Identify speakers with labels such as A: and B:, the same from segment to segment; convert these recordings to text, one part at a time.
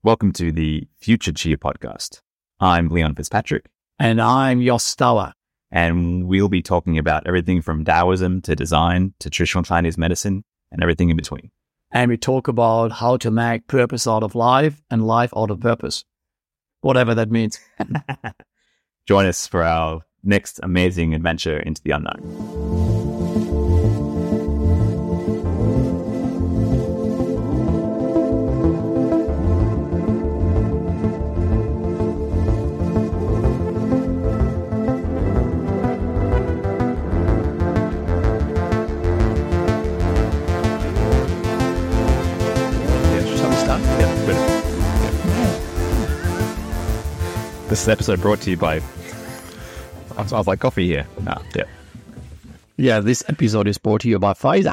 A: Welcome to the Future Chia podcast. I'm Leon Fitzpatrick.
B: And I'm Jos Stauer.
A: And we'll be talking about everything from Taoism to design to traditional Chinese medicine and everything in between.
B: And we talk about how to make purpose out of life and life out of purpose, whatever that means.
A: Join us for our next amazing adventure into the unknown. This episode brought to you by... I was like coffee here.
B: Yeah, this episode is brought to you by Pfizer.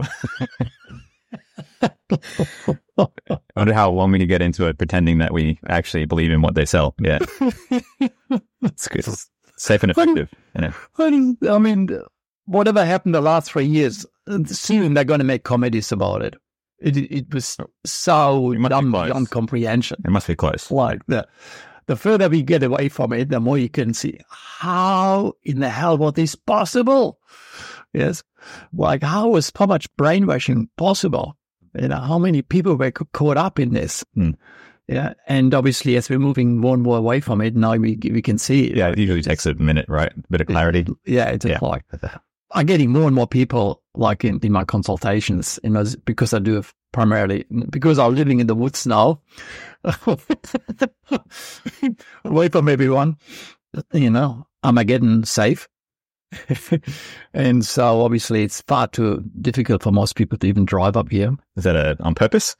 A: I wonder how long we can get into it pretending that we actually believe in what they sell. Yeah. It's good. It's safe and effective.
B: I mean, whatever happened the last 3 years, soon they're going to make comedies about it. It was so dumb beyond comprehension.
A: It must be close.
B: Like the further we get away from it, the more you can see how in the hell was this possible? Yes. Like how was so much brainwashing possible? You know, how many people were caught up in this? Yeah. And obviously, as we're moving more and more away from it, now we can see it.
A: Yeah, it usually takes a minute, right? A bit of clarity.
B: Like I'm getting more and more people like in my consultations, you know, because I do primarily because I'm living in the woods now, away from everyone. You know, am I getting safe? And so obviously it's far too difficult for most people to even drive up here.
A: Is that on purpose?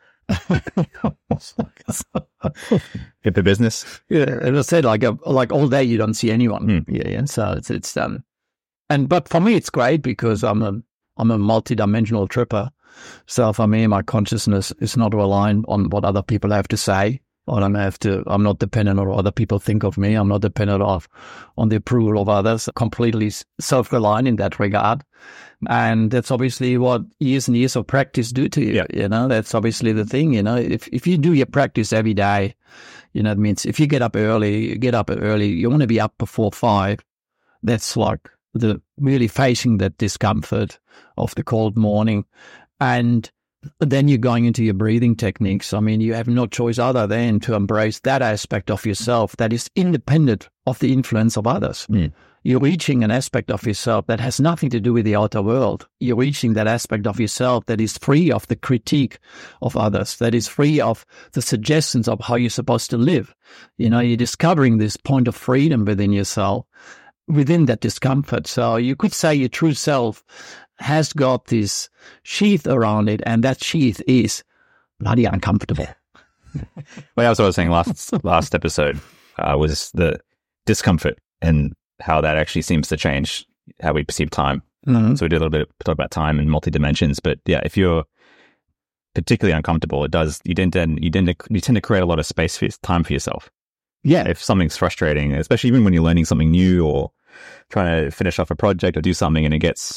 A: Get the business.
B: Yeah, as I said, like all day you don't see anyone. Yeah. So it's but for me it's great because I'm a multi-dimensional tripper. So for me, my consciousness is not reliant on what other people have to say. Or I'm not dependent on what other people think of me. I'm not dependent on the approval of others. Completely self-reliant in that regard. And that's obviously what years and years of practice do to you.
A: Yeah.
B: You know, that's obviously the thing, you know, if you do your practice every day, you know, it means if you get up early, you want to be up before 5. That's like the really facing that discomfort of the cold morning. And then you're going into your breathing techniques. I mean, you have no choice other than to embrace that aspect of yourself that is independent of the influence of others. You're reaching an aspect of yourself that has nothing to do with the outer world. You're reaching that aspect of yourself that is free of the critique of others, that is free of the suggestions of how you're supposed to live. You know, you're discovering this point of freedom within yourself, within that discomfort. So you could say your true self has got this sheath around it, and that sheath is bloody uncomfortable.
A: Well, that's what I was saying last episode was the discomfort and how that actually seems to change how we perceive time. So we did a little bit talk about time and multi dimensions, but yeah, if you're particularly uncomfortable, it does you tend to create a lot of space for time for yourself.
B: Yeah,
A: if something's frustrating, especially even when you're learning something new or trying to finish off a project or do something, and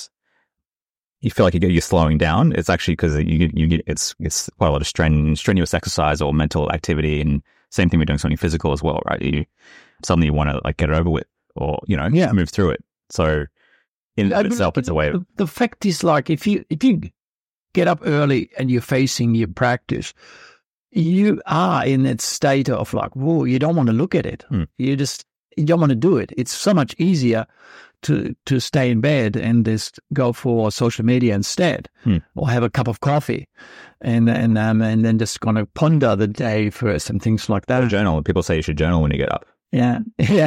A: you feel like you're slowing down. It's actually because it's quite a lot of strenuous exercise or mental activity, and same thing with doing something physical as well, right? You suddenly want to like get it over with, or move through it. So in itself, it's a way.
B: The fact is, like if you get up early and you're facing your practice, you are in that state of like, whoa, you don't want to look at it. You don't want to do it. It's so much easier to stay in bed and just go for social media instead, or have a cup of coffee, and then just kind of ponder the day first and things like that.
A: Or journal. People say you should journal when you get up.
B: Yeah.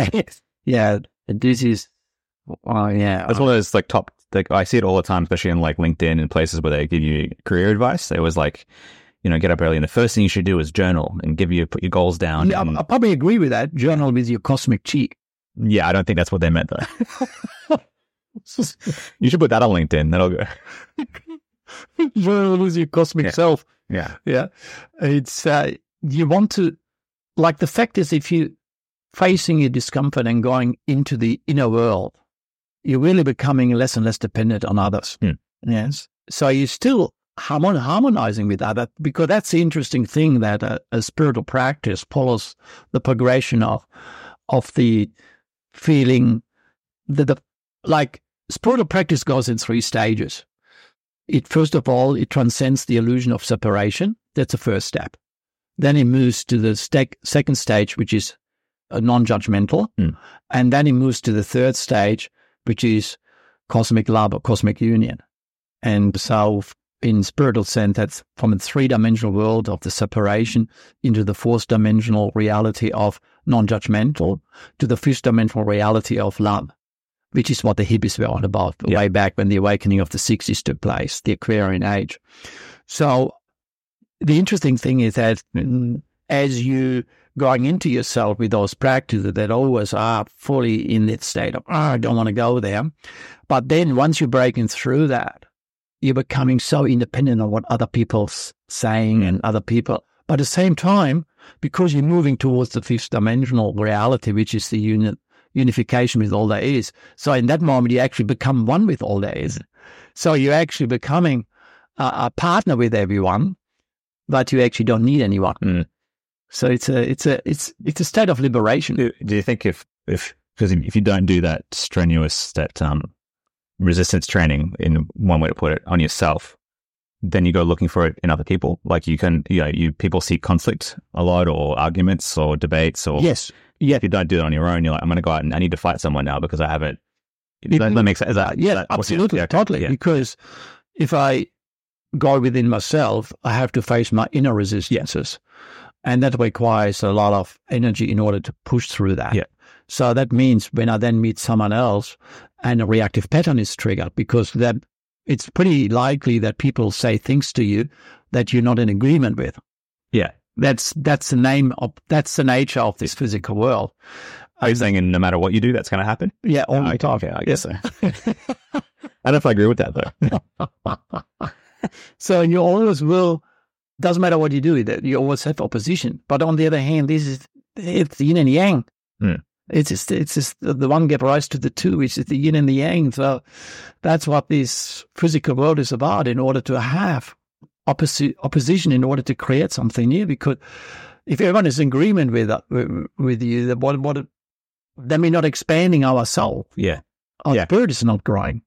B: This is,
A: That's one of those I see it all the time, especially in like LinkedIn and places where they give you career advice. They always like, get up early, and the first thing you should do is journal and put your goals down.
B: Yeah, I probably agree with that. Journal with your cosmic chi.
A: Yeah, I don't think that's what they meant though. You should put that on LinkedIn. That'll go.
B: Journal with your cosmic self.
A: Yeah.
B: It's you want to, like, the fact is, if you facing your discomfort and going into the inner world, you're really becoming less and less dependent on others. Yes. So you still harmonizing with that, because that's the interesting thing, that a spiritual practice follows the progression of the feeling that like spiritual practice goes in 3 stages. First of all, it transcends the illusion of separation. That's the first step. Then it moves to the second stage, which is non-judgmental. And then it moves to the third stage, which is cosmic love or cosmic union. And so in spiritual sense, that's from a 3-dimensional world of the separation into the 4th-dimensional reality of non-judgmental to the 5th-dimensional reality of love, which is what the hippies were on about way back when the awakening of the 60s took place, the Aquarian age. So the interesting thing is that as you going into yourself with those practices that always are fully in that state of, I don't want to go there. But then once you're breaking through that, you're becoming so independent of what other people's saying and other people. But at the same time, because you're moving towards the 5th-dimensional reality, which is the unification with all there is. So in that moment, you actually become one with all there is. So you're actually becoming a partner with everyone, but you actually don't need anyone. So it's a state of liberation.
A: Do you think because if you don't do that strenuous, that resistance training, in one way to put it, on yourself, then you go looking for it in other people? Like people seek conflict a lot, or arguments or debates, or
B: yes. Yeah.
A: If you don't do it on your own, you're like, I'm going to go out and I need to fight someone now because I haven't. That makes sense.
B: Absolutely, totally. Yeah. Because if I go within myself, I have to face my inner resistances. And that requires a lot of energy in order to push through that.
A: Yeah.
B: So that means when I then meet someone else and a reactive pattern is triggered, because that it's pretty likely that people say things to you that you're not in agreement with.
A: Yeah.
B: That's the nature of this physical world.
A: Are you saying no matter what you do, that's going to happen?
B: Yeah, all the time.
A: Okay, I guess so. I don't know if I agree with that, though.
B: So you always will, doesn't matter what you do, you always have opposition. But on the other hand, it's the yin and yang. It's just the one gave rise to the two, which is the yin and the yang. So that's what this physical world is about, in order to have opposition, in order to create something new. Because if everyone is in agreement with you, then we're not expanding our soul.
A: Yeah.
B: Our spirit is not growing.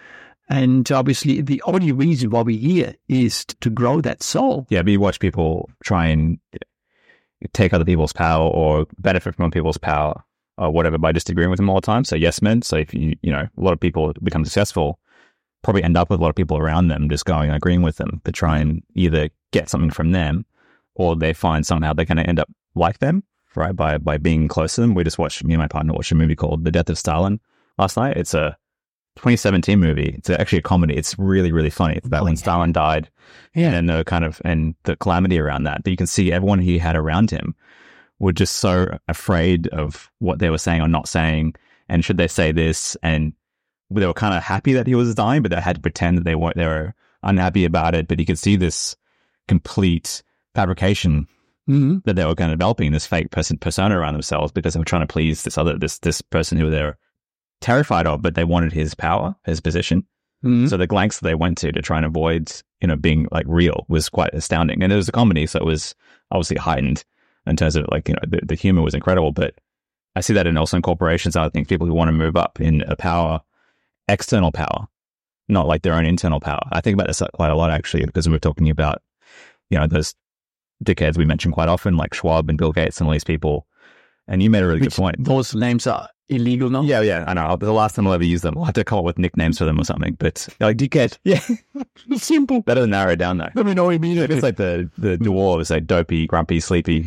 B: And obviously, the only reason why we're here is to grow that soul. Yeah,
A: but you watch people try and take other people's power or benefit from other people's power or whatever by disagreeing with them all the time. So yes men. So if a lot of people become successful, probably end up with a lot of people around them just going and agreeing with them to try and either get something from them, or they find somehow they're going to end up like them, right? By being close to them. Me and my partner watched a movie called The Death of Stalin last night. It's a 2017 movie. It's actually a comedy. It's really, really funny. It's about when Stalin died, and the calamity around that. But you can see everyone he had around him were just so afraid of what they were saying or not saying, and should they say this, and they were kind of happy that he was dying, but they had to pretend that they were unhappy about it. But you could see this complete fabrication that they were kind of developing, this fake persona around themselves, because they were trying to please this person who they were terrified of, but they wanted his power, his position. So the lengths that they went to try and avoid, being like real was quite astounding. And it was a comedy, so it was obviously heightened in terms of the humor was incredible. But I see that also in corporations. I think people who want to move up in a power, external power, not like their own internal power. I think about this quite a lot, actually, because we're talking about, those dickheads we mention quite often, like Schwab and Bill Gates and all these people. And you made a really good point.
B: Those names are illegal now?
A: Yeah, I know. The last time I'll ever use them, I'll have to come up with nicknames for them or something. But like dickhead.
B: Yeah. Simple.
A: Better than narrow it down, though.
B: Let me know immediately.
A: It's like the dwarves, like dopey, grumpy, sleepy,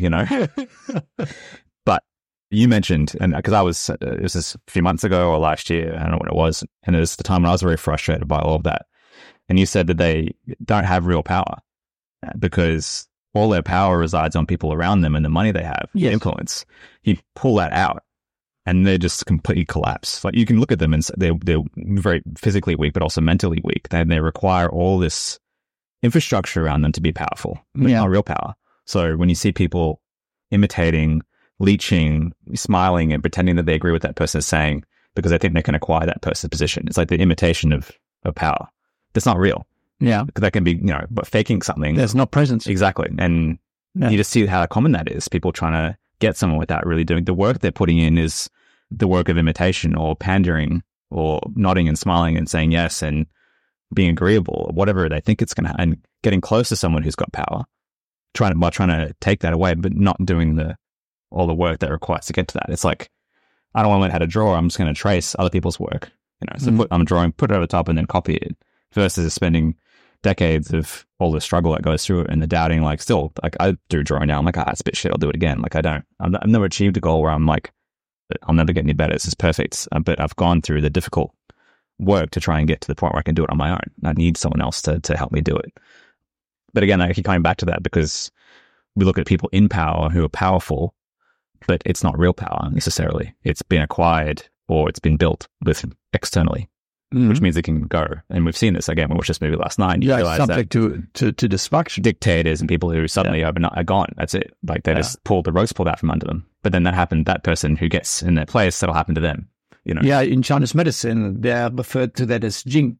A: But you mentioned, and because it was this a few months ago or last year, I don't know when it was, and it was the time when I was very frustrated by all of that. And you said that they don't have real power because all their power resides on people around them and the money they have, the influence. You pull that out and they just completely collapse. Like you can look at them and they're very physically weak, but also mentally weak. They require all this infrastructure around them to be powerful, but not real power. So when you see people imitating, leeching, smiling and pretending that they agree with that person is saying because they think they can acquire that person's position, it's like the imitation of power. That's not real.
B: Yeah.
A: Because that can be, but faking something.
B: There's no presence.
A: Exactly. And you just see how common that is. People trying to get someone without really doing the work they're putting in is the work of imitation or pandering or nodding and smiling and saying yes and being agreeable or whatever they think it's going to, and getting close to someone who's got power, trying to take that away, but not doing all the work that requires to get to that. It's like, I don't want to learn how to draw. I'm just going to trace other people's work. So I'm drawing, put it over the top and then copy it versus spending decades of all the struggle that goes through it and the doubting. Like still, like I do drawing now. I'm like, it's a bit shit. I'll do it again. Like I've never achieved a goal where I'm like, I'll never get any better. This is perfect. But I've gone through the difficult work to try and get to the point where I can do it on my own. I need someone else to help me do it. But again, I keep coming back to that because we look at people in power who are powerful, but it's not real power necessarily. It's been acquired or it's been built with externally, which means it can go. And we've seen this again. We watched this movie last night. You realize
B: subject to dysfunction.
A: Dictators and people who suddenly are gone. That's it. Like they just the rug's pulled out from under them. But then that person who gets in their place, that'll happen to them.
B: Yeah, in Chinese medicine, they are referred to that as Jing.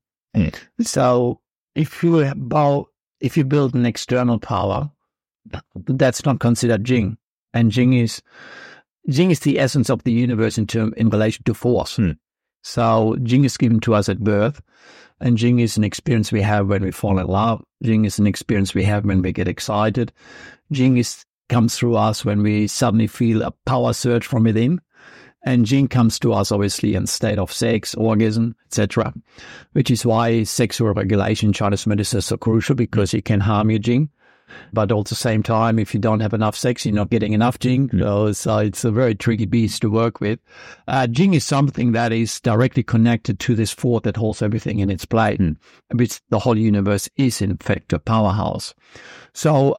B: So if you build an external power, that's not considered Jing. And Jing is the essence of the universe in relation to force. So Jing is given to us at birth, and Jing is an experience we have when we fall in love. Jing is an experience we have when we get excited. Jing comes through us when we suddenly feel a power surge from within. And Jing comes to us, obviously, in state of sex, orgasm, etc., which is why sexual regulation in Chinese medicine is so crucial, because it can harm your Jing. But at the same time, if you don't have enough sex, you're not getting enough Jing. So it's a very tricky beast to work with. Jing is something that is directly connected to this force that holds everything in its place, which the whole universe is, in fact, a powerhouse. So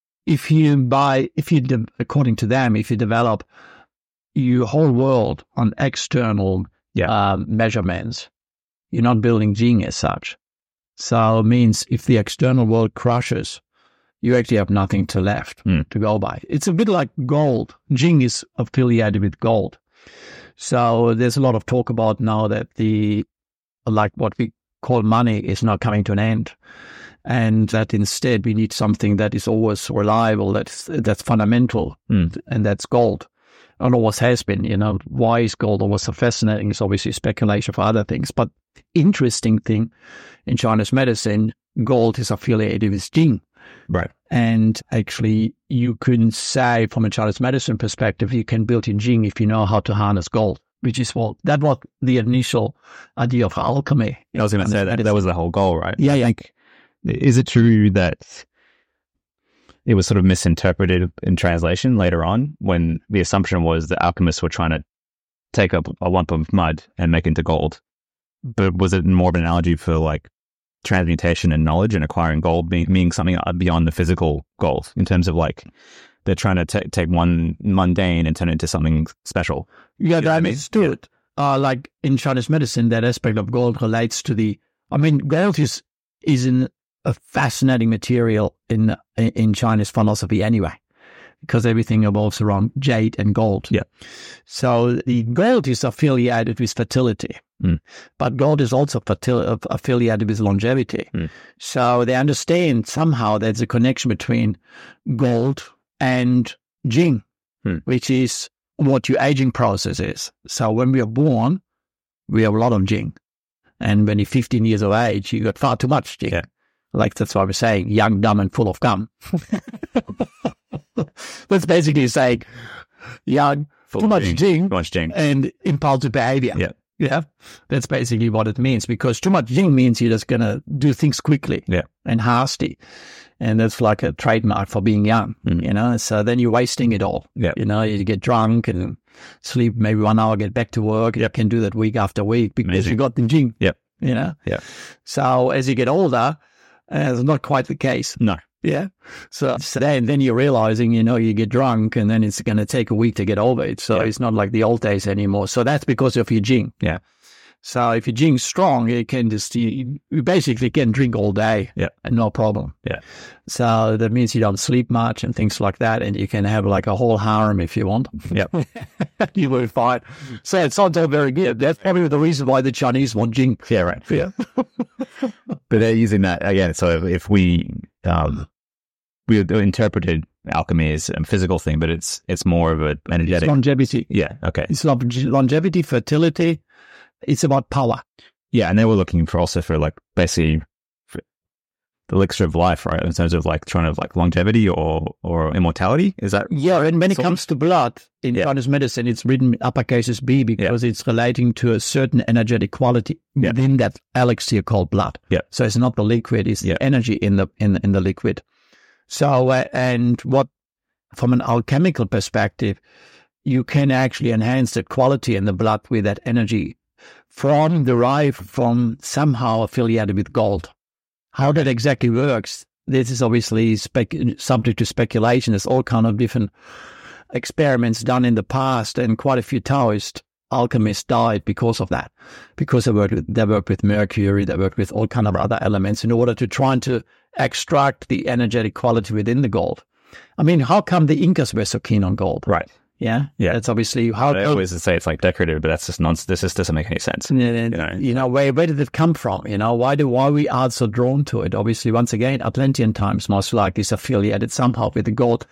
B: according to them, if you develop your whole world on external measurements, you're not building Jing as such. So it means if the external world crushes, you actually have nothing left to go by. It's a bit like gold. Jing is affiliated with gold. So there's a lot of talk about now that what we call money is now coming to an end. And that instead we need something that is always reliable, that's fundamental, and that's gold. And always has been, why is gold always so fascinating? It's obviously speculation for other things. But interesting thing in Chinese medicine, gold is affiliated with Jing.
A: Right.
B: And actually, you can say from a Chinese medicine perspective, you can build in Jing if you know how to harness gold, which is that was the initial idea of alchemy.
A: I was going to say that was the whole goal, right?
B: Yeah.
A: Like, is it true that it was sort of misinterpreted in translation later on when the assumption was that alchemists were trying to take up a lump of mud and make it into gold? But was it more of an analogy for like transmutation and knowledge and acquiring gold meaning something beyond the physical gold in terms of like they're trying to take one mundane and turn it into something special?
B: Yeah, I understood. Like in Chinese medicine, that aspect of gold relates to gold is a fascinating material in Chinese philosophy anyway, because everything revolves around jade and gold.
A: Yeah.
B: So the gold is affiliated with fertility, but gold is also affiliated with longevity. So they understand somehow there's a connection between gold and Jing, which is what your aging process is. So when we are born, we have a lot of Jing. And when you're 15 years of age, you got far too much Jing.
A: Yeah.
B: Like that's why we're saying young, dumb, and full of gum. That's basically saying young, too much Jing, and impulsive behavior.
A: Yeah.
B: Yeah. That's basically what it means, because too much Jing means you're just going to do things quickly and hasty. And that's like a trademark for being young, So then you're wasting it all.
A: Yeah.
B: You get drunk and sleep maybe 1 hour, get back to work. You can do that week after week because you got the Jing.
A: Yeah.
B: Yeah. So as you get older, it's not quite the case.
A: No.
B: Yeah. So then you're realizing, you get drunk and then it's going to take a week to get over it. So it's not like the old days anymore. So that's because of your Jing.
A: Yeah.
B: So if your Jing's strong, you can just you basically can drink all day, and no problem.
A: Yeah.
B: So that means you don't sleep much and things like that, and you can have like a whole harem if you want.
A: Yeah.
B: You will be fine. So it sounds all very good. That's probably the reason why the Chinese want Jing.
A: Yeah, right.
B: Yeah.
A: But they're using that again. So if we interpreted alchemy as a physical thing, but it's more of an energetic.
B: It's longevity.
A: Yeah. Okay.
B: It's longevity, fertility. It's about power.
A: Yeah, and they were looking for like basically for the elixir of life, right? In terms of like trying to like longevity or immortality. Is that?
B: Yeah, and when it comes to blood in Chinese medicine, it's written uppercases B because it's relating to a certain energetic quality within that elixir called blood.
A: Yeah.
B: So it's not the liquid; it's the energy in the liquid. So and what from an alchemical perspective, you can actually enhance the quality in the blood with that energy derived from somehow affiliated with gold. How that exactly works, this is obviously subject to speculation. There's all kind of different experiments done in the past, and quite a few Taoist alchemists died because of that, because they worked with mercury, they worked with all kind of other elements in order to try to extract the energetic quality within the gold. I mean, how come the Incas were so keen on gold?
A: Right.
B: Yeah. That's obviously how.
A: I always say it's like decorative, but that's just nonsense. This just doesn't make any sense.
B: Where did it come from? Why we are so drawn to it? Obviously, once again, Atlantean times most likely is affiliated somehow with the gold.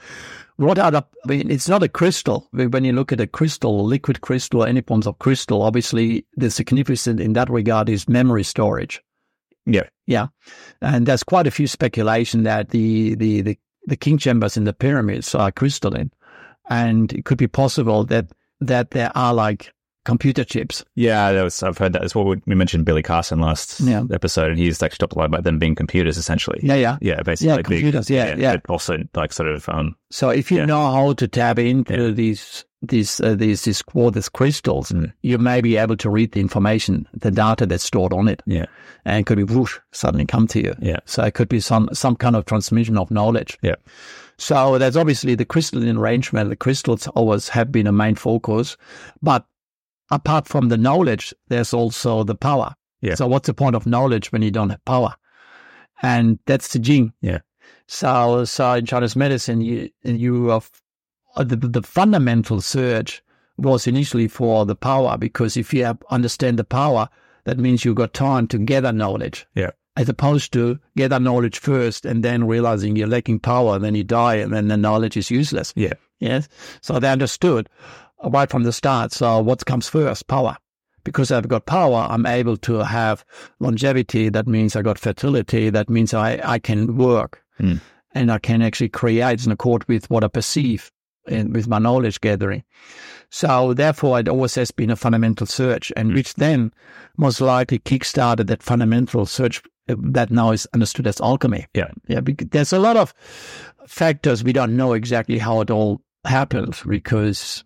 B: It's not a crystal. When you look at a crystal, liquid crystal, any forms of crystal, obviously the significance in that regard is memory storage.
A: Yeah.
B: Yeah. And there's quite a few speculation that the king chambers in the pyramids are crystalline. And it could be possible that there are like computer chips.
A: Yeah, I've heard that. That's what we mentioned Billy Carson last episode, and he's actually talked a lot about them being computers, essentially.
B: Yeah,
A: basically.
B: Yeah, computers.
A: But also like sort of.
B: So if you know how to tap into these quartz crystals, you may be able to read the information, the data that's stored on it.
A: Yeah,
B: and it could be whoosh, suddenly come to you.
A: Yeah.
B: So it could be some kind of transmission of knowledge.
A: Yeah.
B: So that's obviously the crystalline arrangement. The crystals always have been a main focus, but apart from the knowledge, there's also the power.
A: Yeah.
B: So what's the point of knowledge when you don't have power? And that's the Jing.
A: Yeah.
B: So in Chinese medicine, the fundamental search was initially for the power, because if you understand the power, that means you've got time to gather knowledge.
A: Yeah.
B: As opposed to gather knowledge first and then realizing you're lacking power, and then you die, and then the knowledge is useless.
A: Yeah.
B: Yes. So they understood right from the start. So what comes first? Power. Because I've got power, I'm able to have longevity. That means I got fertility. That means I can work and I can actually create in accord with what I perceive and with my knowledge gathering. So therefore, it always has been a fundamental search, and which then most likely kickstarted that fundamental search that now is understood as alchemy.
A: Yeah.
B: Yeah. Because there's a lot of factors we don't know exactly how it all happened, because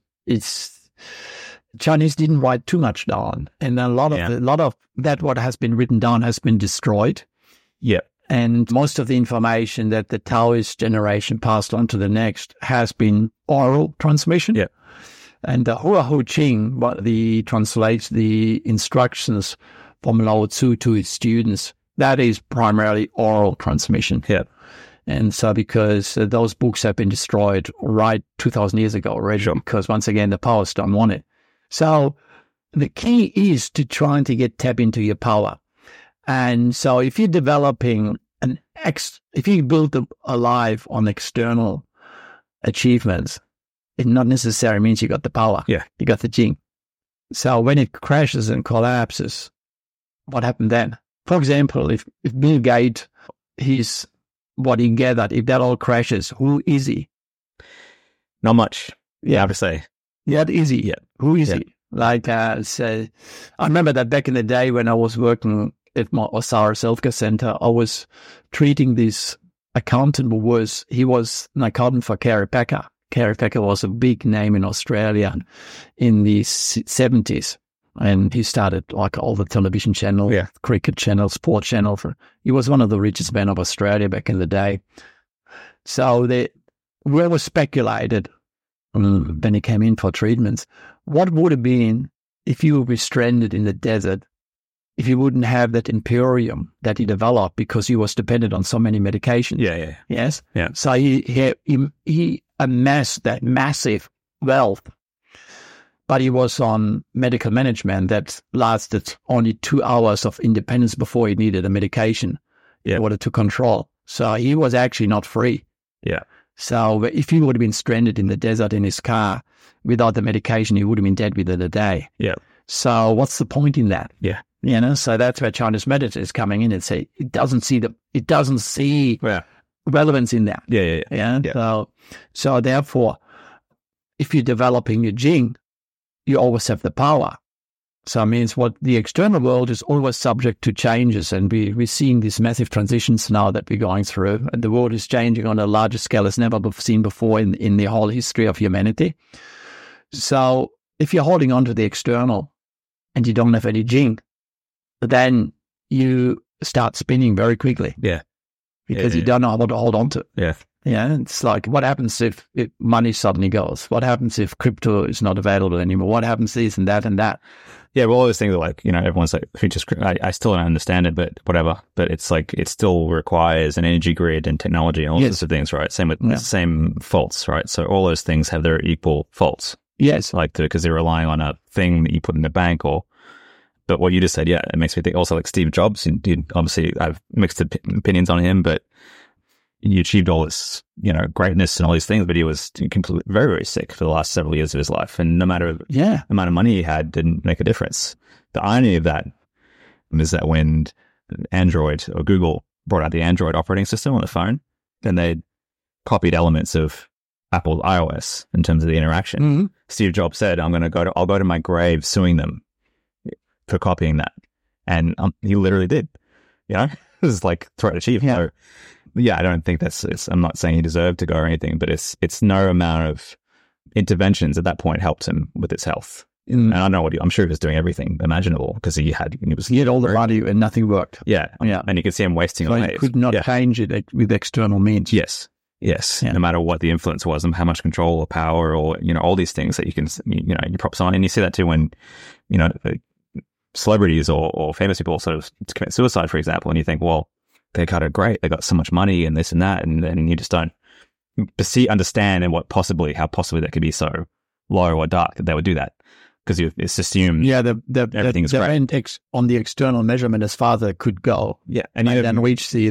B: Chinese didn't write too much down, and a lot of that what has been written down has been destroyed.
A: Yeah.
B: And most of the information that the Taoist generation passed on to the next has been oral transmission.
A: Yeah.
B: And the Hua Hu Qing, translates the instructions from Lao Tzu to his students, that is primarily oral transmission.
A: Yeah.
B: And so because those books have been destroyed right 2,000 years ago already, because once again, the Taoists don't want it. So the key is to try to tap into your power. And so if you're developing if you build a life on external achievements, it not necessarily means you got the power.
A: Yeah.
B: You got the Jing. So when it crashes and collapses, what happened then? For example, if Bill Gates, what he gathered, if that all crashes, who is he?
A: Not much. Yeah, I have to say.
B: Yeah, is he?
A: Yeah.
B: Who is he? Like, I remember that back in the day when I was working at my Osara Selfcare Center, I was treating this accountant he was an accountant for Kerry Packer. Kerry Packer was a big name in Australia in the 70s. And he started like all the television channels, cricket channel, sport channel. He was one of the richest men of Australia back in the day. So where was speculated when he came in for treatments, what would have been if you were stranded in the desert if he wouldn't have that imperium that he developed because he was dependent on so many medications.
A: Yeah.
B: Yes.
A: Yeah.
B: So he amassed that massive wealth, but he was on medical management that lasted only 2 hours of independence before he needed a medication in order to control. So he was actually not free.
A: Yeah.
B: So if he would have been stranded in the desert in his car without the medication, he would have been dead within a day.
A: Yeah.
B: So what's the point in that?
A: Yeah.
B: So that's where Chinese medicine is coming in and say it doesn't see relevance in that.
A: Yeah.
B: So therefore, if you're developing your Jing, you always have the power. So it means what the external world is always subject to changes, and we're seeing these massive transitions now that we're going through, and the world is changing on a larger scale as never seen before in the whole history of humanity. So if you're holding on to the external and you don't have any Jing, then you start spinning very quickly.
A: Yeah.
B: Because you don't know how to hold on to it.
A: Yeah.
B: Yeah. It's like, what happens if money suddenly goes? What happens if crypto is not available anymore? What happens this and that and that?
A: Yeah. Well, all those things are like, everyone's like, I still don't understand it, but whatever. But it's like, it still requires an energy grid and technology and all sorts of things, right? Same with same faults, right? So all those things have their equal faults.
B: Yes.
A: Like, because they're relying on a thing that you put in the bank but what you just said, it makes me think also like Steve Jobs. Obviously, I've mixed opinions on him, but he achieved all this, greatness and all these things, but he was completely very, very sick for the last several years of his life. And no matter the amount of money he had, didn't make a difference. The irony of that is that when Android or Google brought out the Android operating system on the phone, then they copied elements of Apple's iOS in terms of the interaction. Mm-hmm. Steve Jobs said, I'll go to my grave suing them for copying that. And he literally did, It was like threat achieved.
B: Yeah.
A: So, I don't think I'm not saying he deserved to go or anything, but it's no amount of interventions at that point helped him with his health. And I don't know I'm sure he was doing everything imaginable because he had
B: all the money and nothing worked.
A: Yeah. And you could see him wasting away.
B: He could not change it with external means.
A: Yes. No matter what the influence was and how much control or power or, all these things that you can, you prop someone. And you see that too when, celebrities or famous people sort of commit suicide, for example, and you think, well, they got it great. They got so much money and this and that. And then you just don't understand how possibly that could be so low or dark that they would do that. Because it's assumed everything's great.
B: Went on the external measurement as far as they could go.
A: Yeah.
B: And then reach the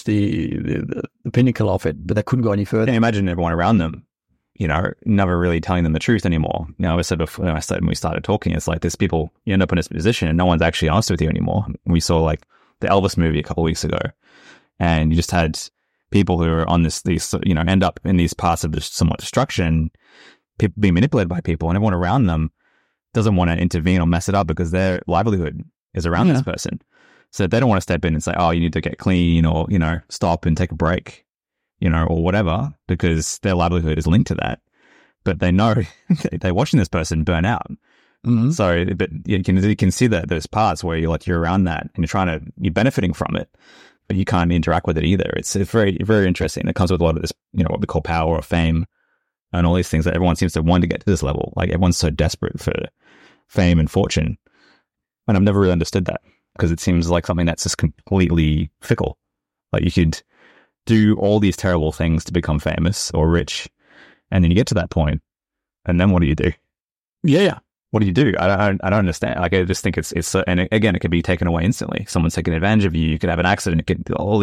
B: pinnacle of it, but they couldn't go any further.
A: Can you imagine everyone around them, never really telling them the truth anymore? I said before, when we started talking, it's like there's people, you end up in this position and no one's actually honest with you anymore. We saw like the Elvis movie a couple of weeks ago, and you just had people who are on these, end up in these paths of somewhat destruction, people being manipulated by people, and everyone around them doesn't want to intervene or mess it up because their livelihood is around this person. So they don't want to step in and say, oh, you need to get clean or, stop and take a break, or whatever, because their livelihood is linked to that. But they know they're watching this person burn out. Mm-hmm. So, but you can see that those parts where you're around that and you're benefiting from it, but you can't interact with it either. It's very, very interesting. It comes with a lot of this, what we call power or fame and all these things that everyone seems to want to get to this level. Like everyone's so desperate for fame and fortune. And I've never really understood that because it seems like something that's just completely fickle. Like you could do all these terrible things to become famous or rich, and then you get to that point, and then what do you do?
B: Yeah.
A: What do you do? I don't understand. Like I just think it's and again, it could be taken away instantly. Someone's taking advantage of you. You could have an accident. It could all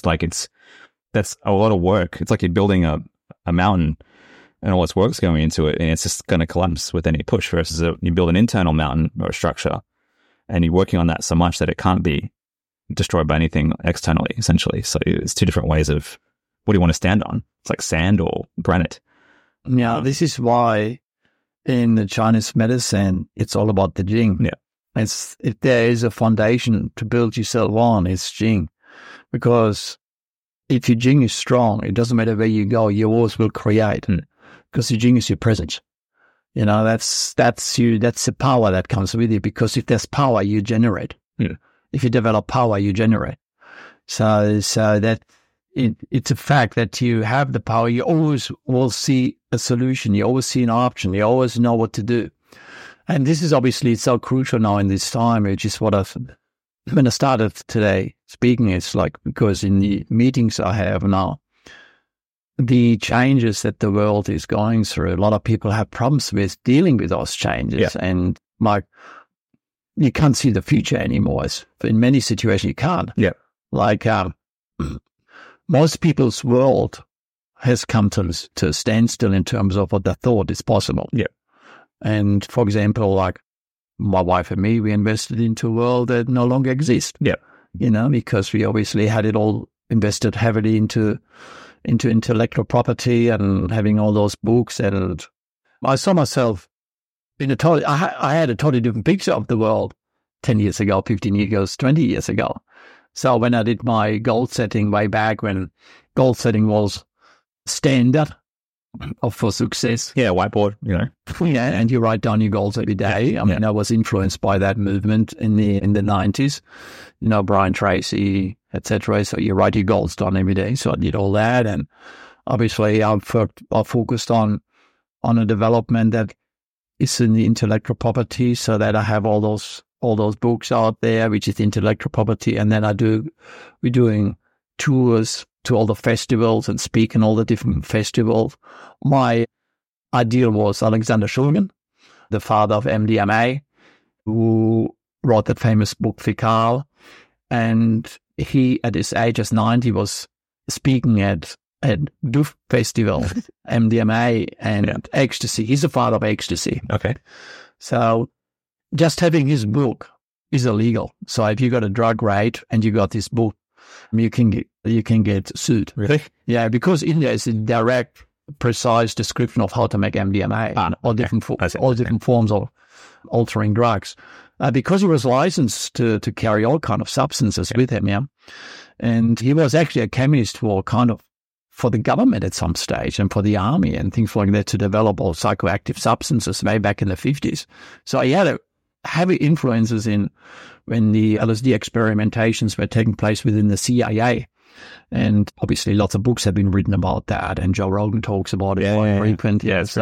A: that's a lot of work. It's like you're building a mountain and all its work's going into it, and it's just going to collapse with any push. Versus you build an internal mountain or a structure, and you're working on that so much that it can't be destroyed by anything externally, essentially. So it's two different ways of what do you want to stand on? It's like sand or granite.
B: Yeah, this is why in the Chinese medicine, it's all about the Jing.
A: Yeah.
B: If there is a foundation to build yourself on, it's Jing. Because if your Jing is strong, it doesn't matter where you go, you always will create. Because your Jing is your presence. That's the power that comes with it. Because if there's power, you generate.
A: Yeah.
B: If you develop power, you generate. So that it's a fact that you have the power. You always will see a solution. You always see an option. You always know what to do. And this is obviously so crucial now in this time, which is what I've when I started today speaking, it's like, because in the meetings I have now, the changes that the world is going through, a lot of people have problems with dealing with those changes.
A: Yeah.
B: And like, you can't see the future anymore. In many situations, you can't.
A: Yeah.
B: Like, most people's world has come to a standstill in terms of what they thought is possible.
A: Yeah.
B: And for example, like my wife and me, we invested into a world that no longer exists.
A: Yeah.
B: Because we obviously had it all invested heavily into intellectual property and having all those books. And I saw myself in I had a totally different picture of the world 10 years ago, 15 years ago, 20 years ago. So when I did my goal setting way back, when goal setting was standard for success.
A: Yeah, whiteboard,
B: Yeah, and you write down your goals every day. I mean, I was influenced by that movement in the 90s, Brian Tracy, etc. So you write your goals down every day. So I did all that, and obviously I focused on a development that is in the intellectual property, so that I have all those books out there, which is intellectual property, and then we're doing tours to all the festivals and speak in all the different festivals. My ideal was Alexander Shulgin, the father of MDMA, who wrote that famous book Fikal, and he, at his age as 90, was speaking at Duf Festival, MDMA and ecstasy. He's the father of ecstasy.
A: Okay.
B: So just having his book is illegal. So if you got a drug rate and you got this book, you can get sued.
A: Really?
B: Yeah, because in there is a direct, precise description of how to make MDMA, all different forms of altering drugs. Because he was licensed to carry all kind of substances with him, and he was actually a chemist for the government at some stage and for the army and things like that, to develop all psychoactive substances way back in the 50s. So he had heavy influences when the LSD experimentations were taking place within the CIA. And obviously lots of books have been written about that, and Joe Rogan talks about it quite frequent.
A: Yeah, it's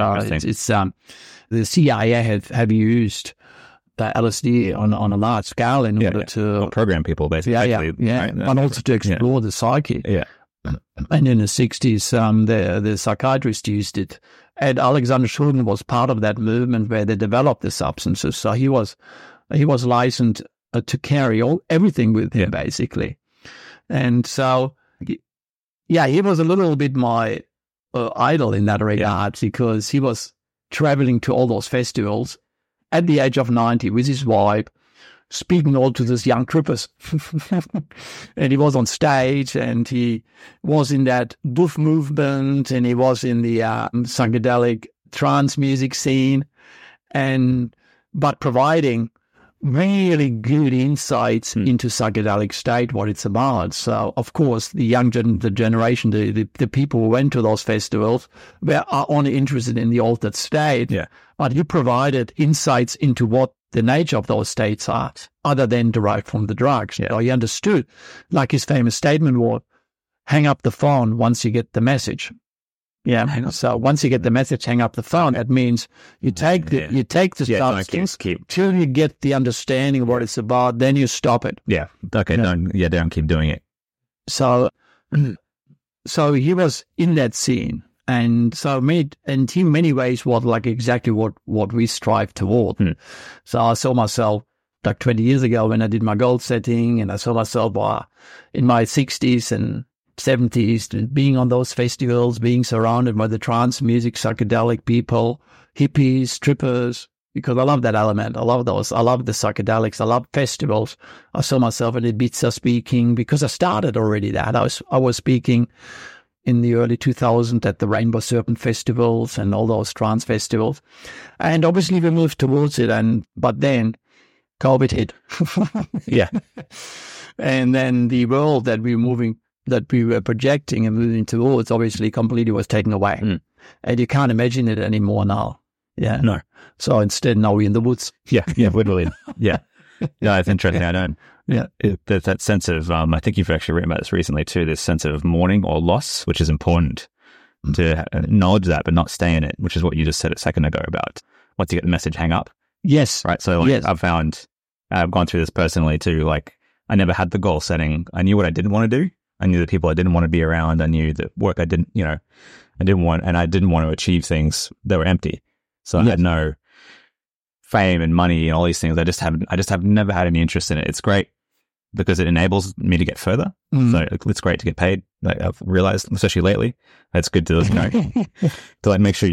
B: the CIA have used the LSD on a large scale in order to
A: program people, basically.
B: Right? And also to explore the psyche.
A: Yeah.
B: And in the 60s, the psychiatrists used it. And Alexander Shulgin was part of that movement where they developed the substances. So he was licensed to carry everything with him, basically. And so, he was a little bit my idol in that regard, because he was traveling to all those festivals at the age of 90 with his wife, speaking all to these young troopers. And he was on stage, and he was in that Duf movement, and he was in the psychedelic trance music scene, but providing really good insights into psychedelic state, what it's about. So, of course, the generation, the people who went to those festivals are only interested in the altered state. Yeah. But he provided insights into what the nature of those states are, other than derived from the drugs. Yeah. So he understood, like his famous statement was, hang up the phone once you get the message. Yeah. So once you get the message, hang up the phone. That means you take the substance till you get the understanding of what it's about, then you stop it.
A: Yeah. Okay. Don't keep doing it.
B: So he was in that scene. And so in many ways exactly what we strive toward. So I saw myself like 20 years ago when I did my goal setting, and I saw myself in my 60s and 70s being on those festivals, being surrounded by the trance music, psychedelic people, hippies, strippers, because I love that element. I love those. I love the psychedelics. I love festivals. I saw myself in Ibiza speaking, because I started already that. I was speaking in the early 2000s at the Rainbow Serpent festivals and all those trance festivals. And obviously we moved towards it, but then COVID hit.
A: Yeah.
B: And then the world that we were projecting and moving towards obviously completely was taken away. And you can't imagine it anymore now. Yeah.
A: No.
B: So instead now we're in the woods.
A: Yeah, literally. Yeah. No, it's interesting. I don't.
B: Yeah.
A: There's that sense of, I think you've actually written about this recently too, this sense of mourning or loss, which is important to acknowledge that, but not stay in it, which is what you just said a second ago about once you get the message, hang up.
B: Yes.
A: Right. So I've gone through this personally too. Like I never had the goal setting. I knew what I didn't want to do. I knew the people I didn't want to be around. I knew the work I didn't want to achieve things that were empty. So I had no fame and money and all these things. I just have never had any interest in it. It's great because it enables me to get further. So it's great to get paid. Like I've realized, especially lately, that's good to, to like make sure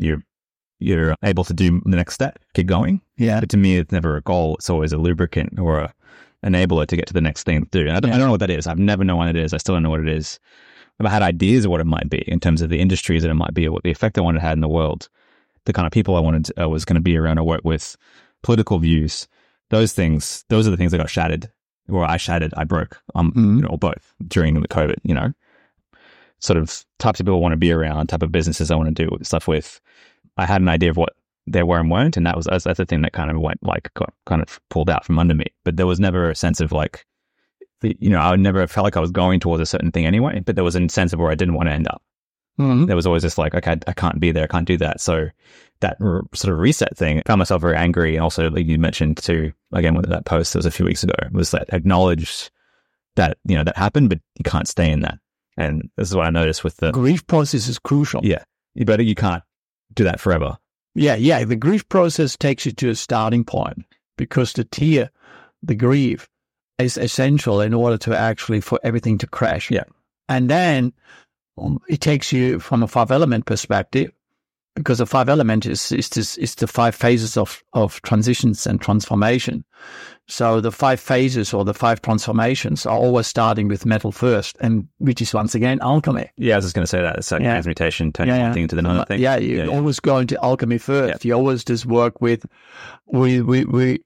A: you're able to do the next step, keep going.
B: Yeah.
A: But to me, it's never a goal. It's always a lubricant or a enabler to get to the next thing to do. And I don't know what that is. I've never known what it is. I still don't know what it is. I've had ideas of what it might be in terms of the industries that it might be, or what the effect I wanted to have in the world, the kind of people I was going to be around or work with, political views, those things. Those are the things that got shattered, or I broke, or both during the COVID. Sort of types of people I want to be around, type of businesses I want to do stuff with. I had an idea of what they were and weren't, and that's the thing that kind of got kind of pulled out from under me. But there was never a sense of like, I never felt like I was going towards a certain thing anyway. But there was a sense of where I didn't want to end up. There was always this like, okay, I can't be there, I can't do that. So that sort of reset thing, I found myself very angry. And also, like you mentioned too, again, with that post that was a few weeks ago, was that acknowledged that, that happened, but you can't stay in that. And this is what I noticed with the
B: grief process is crucial.
A: Yeah. But you can't do that forever.
B: Yeah. The grief process takes you to a starting point, because the grief is essential in order to actually, for everything to crash.
A: Yeah.
B: And then it takes you from a 5-element perspective, because the 5-element is the 5 phases of transitions and transformation. So the 5 phases or the 5 transformations are always starting with metal first, and which is once again alchemy.
A: Yeah, I was just going to say that. It's like transmutation, turning one thing into another thing.
B: Yeah, you always go into alchemy first. You always just work with the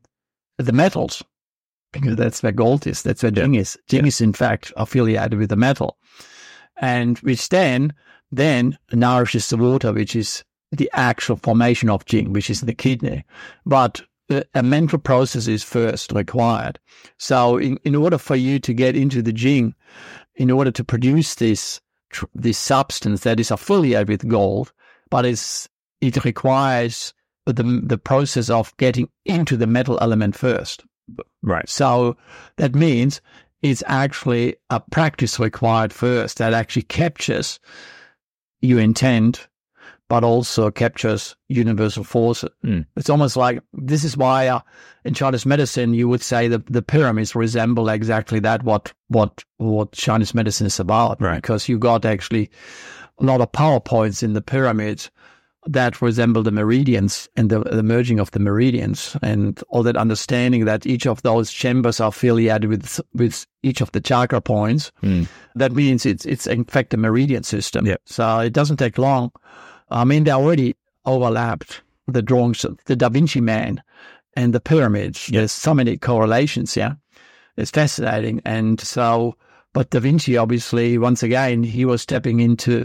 B: metals, because that's where gold is. That's where Jing is. Jing is in fact affiliated with the metal, and which then nourishes the water, which is the actual formation of Jing, which is the kidney. But a mental process is first required. So in order for you to get into the Jing, in order to produce this substance that is affiliated with gold, but it requires the process of getting into the metal element first.
A: Right.
B: So that means it's actually a practice required first that actually captures your intent, but also captures universal forces. It's almost like, this is why in Chinese medicine you would say that the pyramids resemble exactly that, what Chinese medicine is about.
A: Right.
B: Because you got actually a lot of power points in the pyramids that resemble the meridians and the merging of the meridians, and all that understanding that each of those chambers are affiliated with each of the chakra points. That means it's in fact a meridian system.
A: Yeah. So
B: it doesn't take long. I mean, they already overlapped the drawings of the Da Vinci Man and the pyramids.
A: Yeah.
B: There's so many correlations. Yeah, it's fascinating. And so, but Da Vinci, obviously, once again, he was stepping into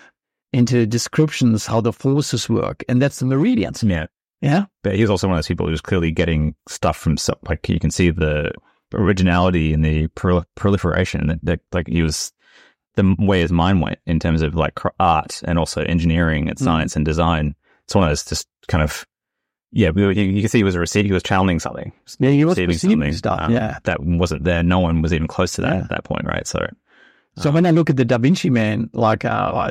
B: descriptions how the forces work, and that's the meridians. Yeah.
A: But he's also one of those people who's clearly getting stuff from, like, you can see the originality and the proliferation that like he was, the way his mind went in terms of like art and also engineering and science and design. It's one of those just kind of, you can see he was channeling something.
B: Yeah, he was receiving stuff.
A: That wasn't there. No one was even close to that at that point, right? So
B: when I look at the Da Vinci Man, like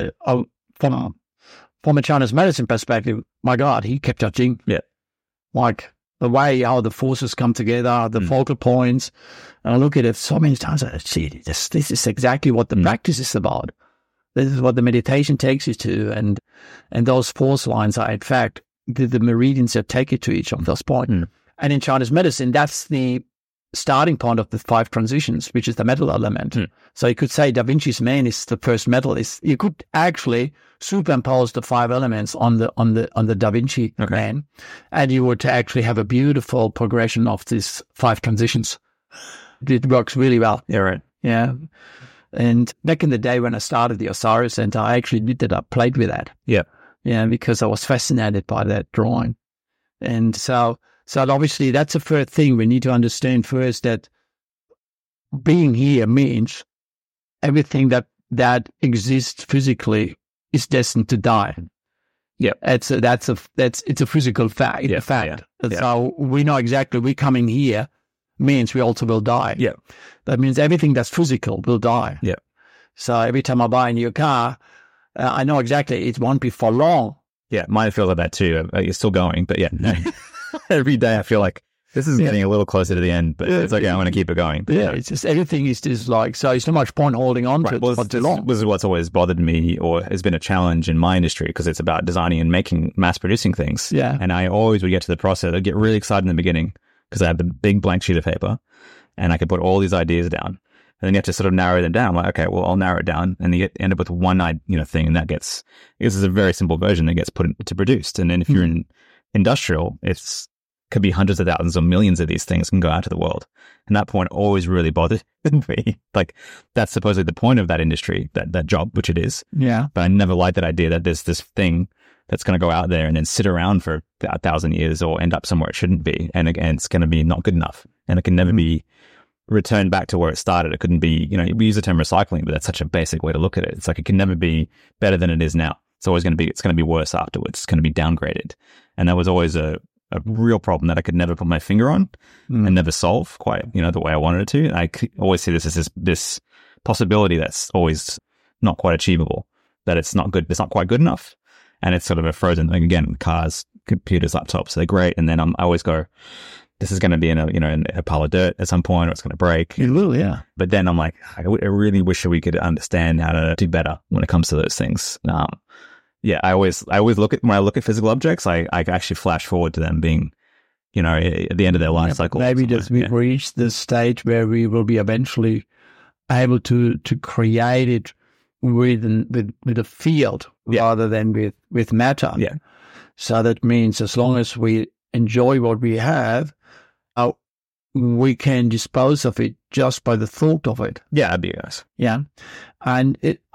B: from a Chinese medicine perspective, my God, he kept a Jing.
A: Yeah.
B: Like the way how the forces come together, the focal points. And I look at it so many times, I see this is exactly what the practice is about. This is what the meditation takes you to. And those force lines are, in fact, the meridians that take you to each of those points. And in Chinese medicine, that's the starting point of the 5 transitions, which is the metal element. So you could say Da Vinci's Man is the first metal. You could actually superimpose the 5 elements on the Da Vinci Man, and you would actually have a beautiful progression of these 5 transitions. It works really well.
A: Yeah, right.
B: Yeah. And back in the day when I started the Osiris Center, I actually did that. I played with that.
A: Yeah.
B: Yeah, because I was fascinated by that drawing. And so obviously that's the first thing we need to understand first, that being here means everything that exists physically is destined to die.
A: Yeah,
B: it's a physical fact.
A: Yeah.
B: So we know exactly we're coming here means we also will die.
A: Yeah.
B: That means everything that's physical will die.
A: Yeah.
B: So every time I buy a new car, I know exactly it won't be for long.
A: Yeah, mine feels like that too. It's still going, but yeah, every day I feel like this is getting a little closer to the end, but it's okay. I'm going to keep it going.
B: Yeah, it's just everything is just like, so it's not much point holding on to it for too long.
A: This is what's always bothered me or has been a challenge in my industry because it's about designing and making, mass producing things.
B: Yeah.
A: And I always would get to the process. I'd get really excited in the beginning because I had the big blank sheet of paper and I could put all these ideas down. And then you have to sort of narrow them down. I'm like, okay, well, I'll narrow it down, and you end up with one, thing, and this is a very simple version that gets put into produced. And then if you're in industrial, could be hundreds of thousands or millions of these things can go out to the world. And that point always really bothered me. Like that's supposedly the point of that industry, that job, which it is.
B: Yeah.
A: But I never liked that idea that there's this thing that's going to go out there and then sit around for 1,000 years or end up somewhere it shouldn't be. And again, it's going to be not good enough, and it can never be returned back to where it started. It couldn't be, we use the term recycling, but that's such a basic way to look at it. It's like it can never be better than it is now. It's always going to be worse afterwards. It's going to be downgraded. And that was always a real problem that I could never put my finger on and never solve quite, the way I wanted it to. And I always see this as this possibility that's always not quite achievable, that it's not good. It's not quite good enough. And it's sort of a frozen, like again, cars, computers, laptops, they're great. And then I always go, this is going to be in a pile of dirt at some point, or it's going to break.
B: It will, yeah.
A: But then I'm like, I really wish we could understand how to do better when it comes to those things. I always look at, when I look at physical objects, I actually flash forward to them being, at the end of their life cycle.
B: Maybe we've reached the stage where we will be eventually able to create it with a field rather than with matter.
A: Yeah.
B: So that means as long as we enjoy what we have, we can dispose of it just by the thought of it.
A: Yeah, that'd be nice.
B: Yeah. And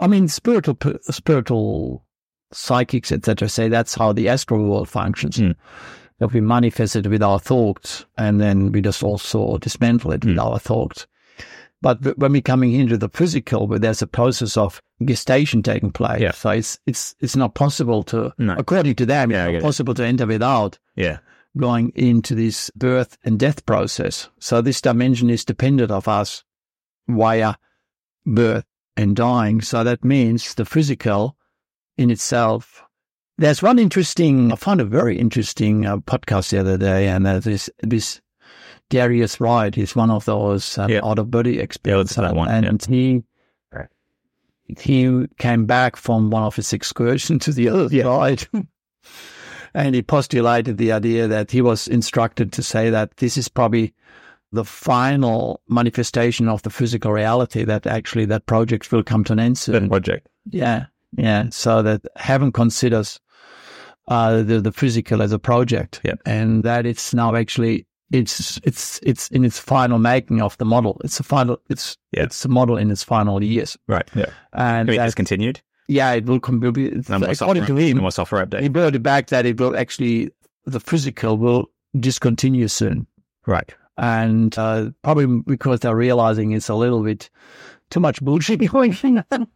B: spiritual psychics, etc., say that's how the astral world functions. That we manifest it with our thoughts, and then we just also dismantle it with our thoughts. But when we're coming into the physical, where there's a process of gestation taking place, so it's not possible to, according to them, it's not possible to enter without going into this birth and death process. So this dimension is dependent of us via birth and dying. So that means the physical in itself. There's one I found a very interesting podcast the other day, and that is this Darius Wright. He's one of those out-of-body experts. And he came back from one of his excursions to the other side. And he postulated the idea that he was instructed to say that this is probably the final manifestation of the physical reality, that actually that project will come to an end soon.
A: That project.
B: Yeah. So that heaven considers the physical as a project, and that it's now actually it's in its final making of the model. It's a model in its final years.
A: Right. Yeah.
B: And
A: it's continued.
B: Yeah, it will be. According to him,
A: more software update.
B: He brought it back that it will actually, the physical will discontinue soon.
A: Right.
B: And probably because they're realizing it's a little bit too much bullshit going on.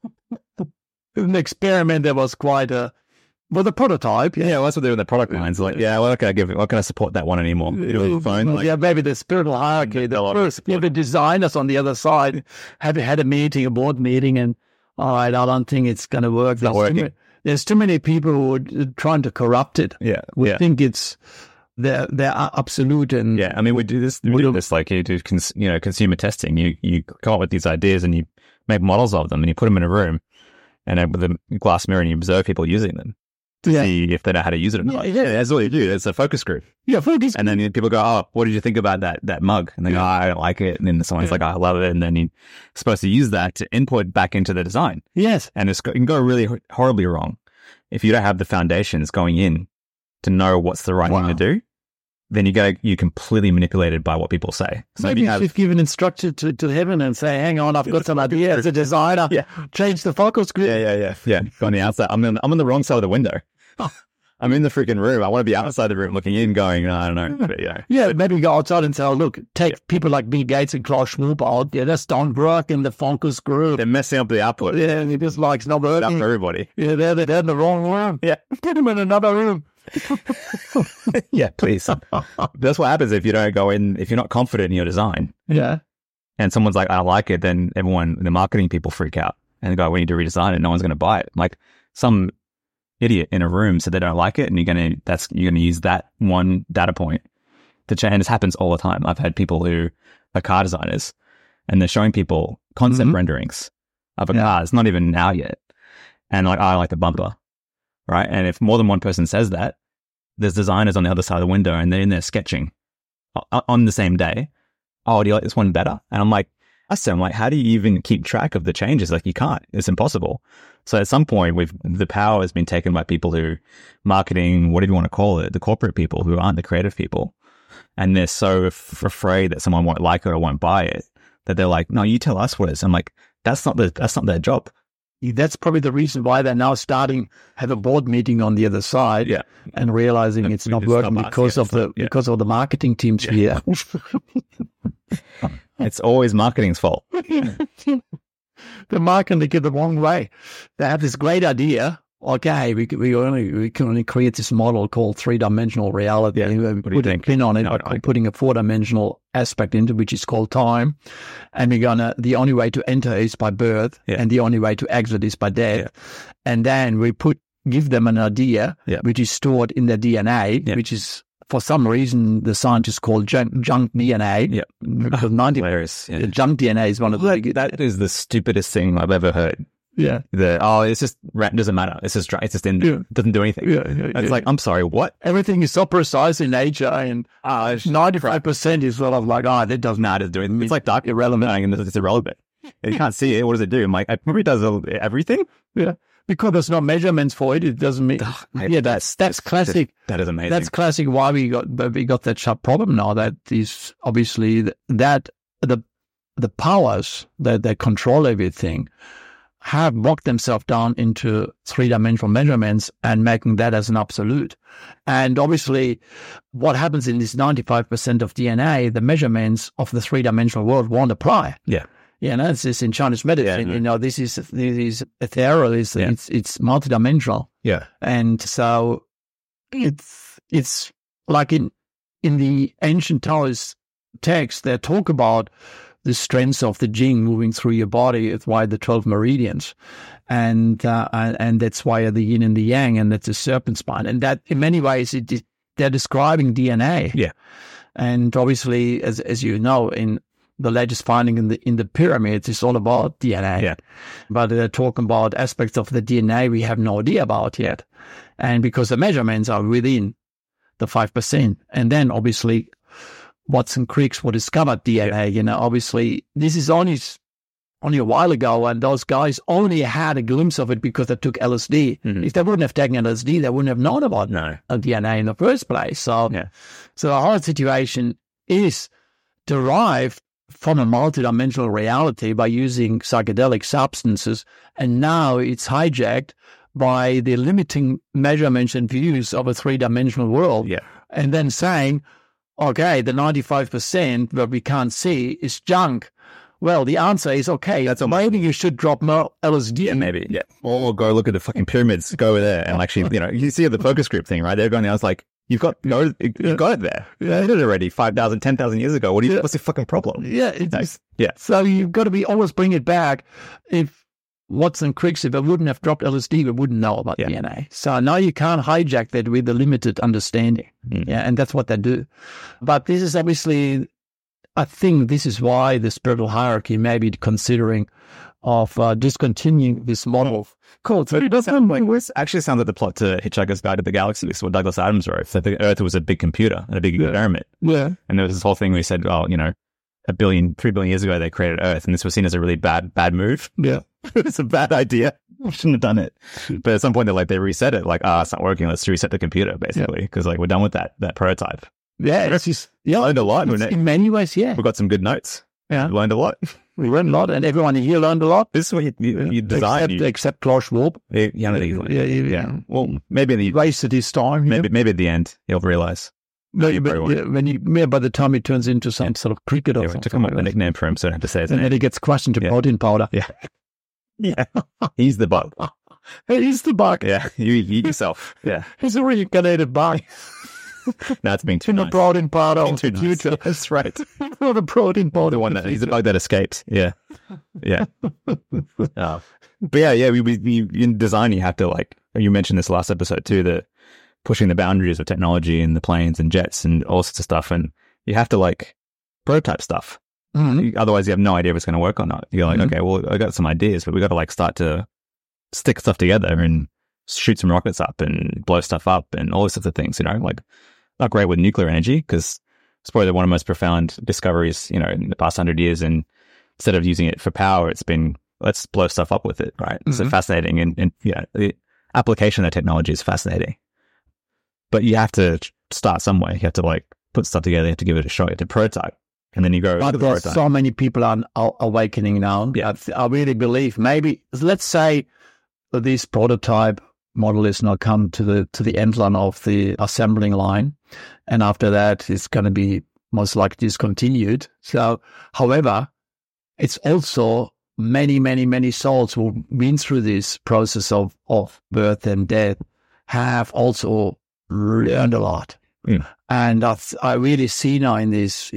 B: An experiment that was quite a prototype.
A: Yeah, well, that's what they do with the product lines. Like, what can I support that one anymore? Fine.
B: Like, maybe the spiritual hierarchy. The designers on the other side had a board meeting, and all right, I don't think it's going to work.
A: It's not working.
B: There's too many people who are trying to corrupt it.
A: Yeah.
B: We think it's they're absolute. And
A: I mean, we do this like you do, consumer testing. You come up with these ideas and you make models of them and you put them in a room and with a glass mirror and you observe people using them to see if they know how to use it or not. Yeah, that's all you do. It's a focus group.
B: Yeah, focus.
A: And then people go, "Oh, what did you think about that mug?" And they go, "Oh, I don't like it." And then someone's like, "Oh, I love it." And then you're supposed to use that to input back into the design.
B: Yes.
A: And it can go really horribly wrong if you don't have the foundations going in to know what's the right thing to do. Then you're completely manipulated by what people say. So
B: maybe you should give an instruction to heaven and say, "Hang on, I've got some idea as a designer. Change the focus group."
A: Yeah. Go on the outside. I'm on the wrong side of the window. I'm in the freaking room. I want to be outside the room looking in going, no, I don't know. But,
B: maybe go outside and say, "Oh, look, take people like Bill Gates and Klaus Schwab out. Yeah, that's don't work in the focus group.
A: They're messing up the output.
B: Yeah, and it just like it's not working.
A: Up for everybody.
B: Yeah, they're in the wrong room.
A: Yeah.
B: Put them in another room.
A: Yeah, please. That's what happens if you don't go in, if you're not confident in your design.
B: Yeah.
A: And someone's like, I like it, then everyone, the marketing people freak out and they go, we need to redesign it. No one's going to buy it. Like some idiot in a room said they don't like it, and you're going to use that one data point to change. And this happens all the time. I've had people who are car designers and they're showing people concept renderings of a car. It's not even out yet. And like, I like the bumper, right? And if more than one person says that, there's designers on the other side of the window and they're in there sketching on the same day. Oh, do you like this one better? And I'm like, how do you even keep track of the changes? Like, you can't. It's impossible. So at some point, the power has been taken by people who, marketing, whatever you want to call it, the corporate people who aren't the creative people. And they're so afraid that someone won't like it or won't buy it that they're like, no, you tell us what it is. I'm like, that's not their job.
B: That's probably the reason why they're now have a board meeting on the other side, and realizing it's not working because of the marketing teams here.
A: It's always marketing's fault.
B: The marketing, they get the wrong way. They have this great idea. Okay, we can only create this model called 3-dimensional reality.
A: Yeah.
B: Put a pin on it, putting a 4-dimensional aspect into, which is called time. And the only way to enter is by birth, and the only way to exit is by death. Yeah. And then we give them an idea, which is stored in their DNA, which is, for some reason, the scientists call junk DNA. Yeah. Because junk DNA is one of the
A: that is the stupidest thing I've ever heard.
B: Yeah.
A: It's just, doesn't matter. It's just doesn't do anything. It's like, I'm sorry, what?
B: Everything is so precise in nature, and 95% is sort of like, that doesn't matter.
A: It's like dark, irrelevant. It's irrelevant. You can't see it. What does it do? I'm like, it probably does everything.
B: Yeah. Because there's no measurements for it. It doesn't mean, that's classic.
A: That is amazing.
B: That's classic why we got that sharp problem now, that is obviously that the powers that control everything have locked themselves down into 3-dimensional measurements and making that as an absolute. And obviously, what happens in this 95% of DNA, the measurements of the 3-dimensional world won't apply.
A: Yeah.
B: It's this in Chinese medicine. This is ethereal. It's multidimensional.
A: Yeah.
B: And so it's like in the ancient Taoist text, they talk about the strengths of the Jing moving through your body. It's why the 12 meridians, and that's why the yin and the yang, and that's the serpent spine, and that in many ways they're describing DNA.
A: Yeah,
B: and obviously, as you know, in the latest finding in the pyramids, it's all about DNA.
A: Yeah,
B: but they're talking about aspects of the DNA we have no idea about yet, and because the measurements are within the 5%, and then obviously Watson Crick discovered DNA. Obviously, this is only a while ago, and those guys only had a glimpse of it because they took LSD. Mm-hmm. If they wouldn't have taken LSD, they wouldn't have known about DNA in the first place. So the whole situation is derived from a multidimensional reality by using psychedelic substances, and now it's hijacked by the limiting measurements and views of a 3-dimensional world.
A: Yeah.
B: And then saying, okay, the 95% that we can't see is junk. Well, the answer is, okay, maybe you should drop more LSD.
A: Yeah, maybe, yeah. Or go look at the fucking pyramids, go over there and actually, you see the focus group thing, right? They're going there. I was like, you've got it there. Yeah. You did it already 5,000, 10,000 years ago. What's the fucking problem?
B: Yeah. So you've got to always bring it back. If Watson Crick, if it wouldn't have dropped LSD, we wouldn't know about DNA. So now you can't hijack that with a limited understanding. Mm. Yeah, and that's what they do. But this is obviously, I think this is why the spiritual hierarchy may be considering of discontinuing this model.
A: Cool. So it does actually sound like the plot to Hitchhiker's Guide to the Galaxy. This is what Douglas Adams wrote. So the Earth was a big computer and a big experiment.
B: Yeah.
A: And there was this whole thing where he said, 3 billion years ago, they created Earth, and this was seen as a really bad move.
B: Yeah.
A: It's a bad idea. We shouldn't have done it. But at some point, they reset it. Like, it's not working. Let's reset the computer, basically, because we're done with that prototype.
B: Yeah.
A: Learned a lot.
B: In many ways, yeah.
A: We got some good notes.
B: Yeah.
A: We learned a lot.
B: We learned a lot, and everyone here learned a lot.
A: This is what you design.
B: Except Klaus Schwab.
A: Yeah. Well, maybe in the
B: wasted his time.
A: Maybe at the end, he'll realize.
B: No, by the time he turns into some sort of cricket or something.
A: To come up with a nickname for him, so I have to say his name.
B: And then he gets crushed into protein powder.
A: Yeah. Yeah. He's the bug.
B: He's the bug.
A: Yeah, you eat yourself. Yeah.
B: He's a reincarnated bug.
A: No, it's being too
B: In
A: nice.
B: the protein part of
A: Too
B: the
A: nice.
B: future.
A: That's right.
B: For the protein part.
A: The one that he's the bug that escaped. Yeah. Yeah. But yeah. We in design, you have to, like, you mentioned this last episode too, the pushing the boundaries of technology and the planes and jets and all sorts of stuff. And you have to, like, prototype stuff.
B: Mhm.
A: Otherwise, you have no idea if it's going to work or not. You're like, okay, well, I got some ideas, but we got to, like, start to stick stuff together and shoot some rockets up and blow stuff up and all sorts of things, you know, like, not great with nuclear energy because it's probably one of the most profound discoveries, you know, in the past 100 years. And instead of using it for power, it's been, let's blow stuff up with it, right? So fascinating. And you know, the application of technology is fascinating. But you have to start somewhere. You have to, like, put stuff together. You have to give it a shot. You have to prototype. And then you go,
B: But there's so many people are awakening now.
A: Yeah.
B: I really believe maybe, let's say that this prototype model is not come to the end line of the assembling line. And after that, it's going to be most likely discontinued. So, however, it's also many souls who've been through this process of birth and death have also learned a lot. And I really see now in this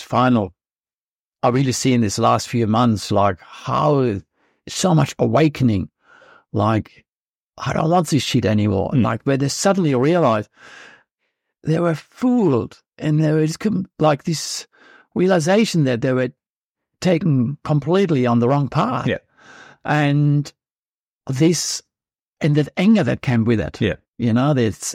B: I really see in this last few months, like, how so much awakening, like, I don't want this shit anymore. Like, where they suddenly realize they were fooled, and there was like this realization that they were taken completely on the wrong path.
A: Yeah.
B: And that anger that came with it.
A: Yeah.
B: You know,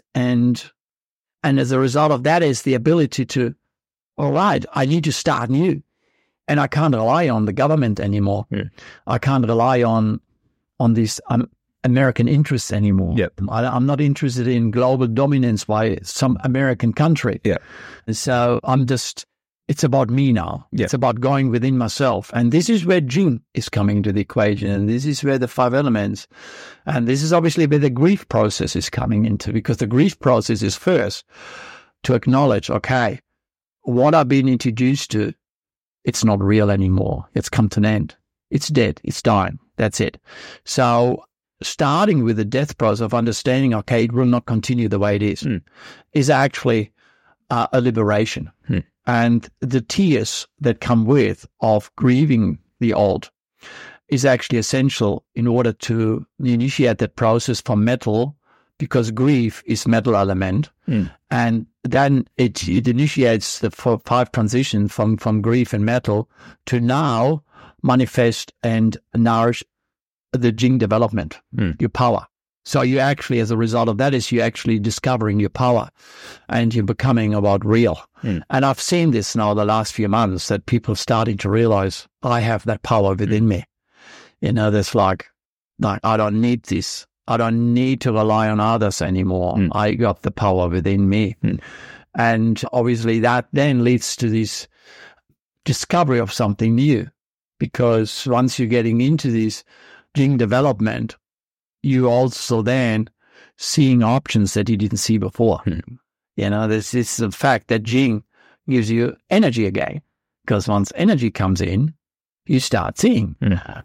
B: and as a result of that is the ability to, all right, I need to start new. And I can't rely on the government anymore.
A: Yeah.
B: I can't rely on these American interests anymore.
A: Yep.
B: I'm not interested in global dominance by some American country.
A: Yeah.
B: So it's about me now.
A: Yeah.
B: It's about going within myself. And this is where Jing is coming to the equation. And this is where the 5 elements, and this is obviously where the grief process is coming into, because the grief process is first to acknowledge, okay, what I've been introduced to, it's not real anymore. It's come to an end. It's dead. It's dying. That's it. So starting with the death process of understanding, okay, it will not continue the way it is actually a liberation. And the tears that come with of grieving the old is actually essential in order to initiate that process from metal, because grief is metal element. And then it initiates the 5 transition from grief and metal to now manifest and nourish the Jing development, your power. So you actually, as a result of that, is you actually discovering your power and you're becoming about real. And I've seen this now the last few months, that people are starting to realize I have that power within me. You know, there's like, I don't need this. I don't need to rely on others anymore. I got the power within me. And obviously that then leads to this discovery of something new, because once you're getting into this Jing development, you also then seeing options that you didn't see before. You know, this is the fact that Jing gives you energy again, because once energy comes in, you start seeing.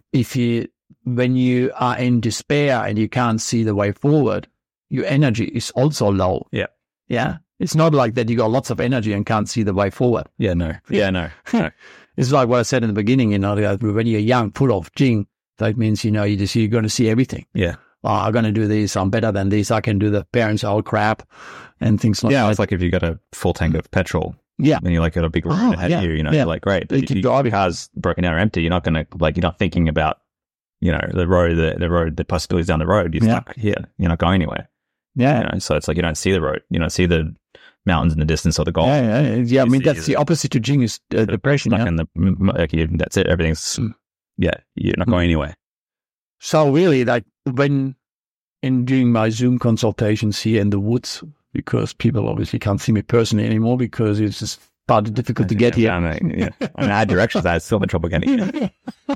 B: When you are in despair and you can't see the way forward, your energy is also low.
A: Yeah.
B: Yeah. It's not like that you got lots of energy and can't see the way forward.
A: Yeah, no.
B: It's like what I said in the beginning, you know, when you're young, full of Jing, that means, you know, you're going to see everything.
A: Yeah.
B: Oh, I'm going to do this. I'm better than this. I can do the parents' old crap and things like that.
A: Yeah, it's like if you got a full tank of petrol.
B: Yeah.
A: And you're like got a big road ahead of you, you know, you're like, great.
B: You can drive.
A: Your car's broken down or empty. You're not going to, like, you're not thinking about, you know, the road, the possibilities down the road. You're stuck here. You're not going anywhere.
B: Yeah.
A: You know, so it's like you don't see the road. You don't see the mountains in the distance or the golf.
B: Yeah. I mean, that's the opposite to Jing is depression.
A: Like that's it. Everything's, you're not going anywhere.
B: So really, like when doing my Zoom consultations here in the woods, because people obviously can't see me personally anymore because it's just partly difficult to get here.
A: I had directions. I had still had trouble getting here.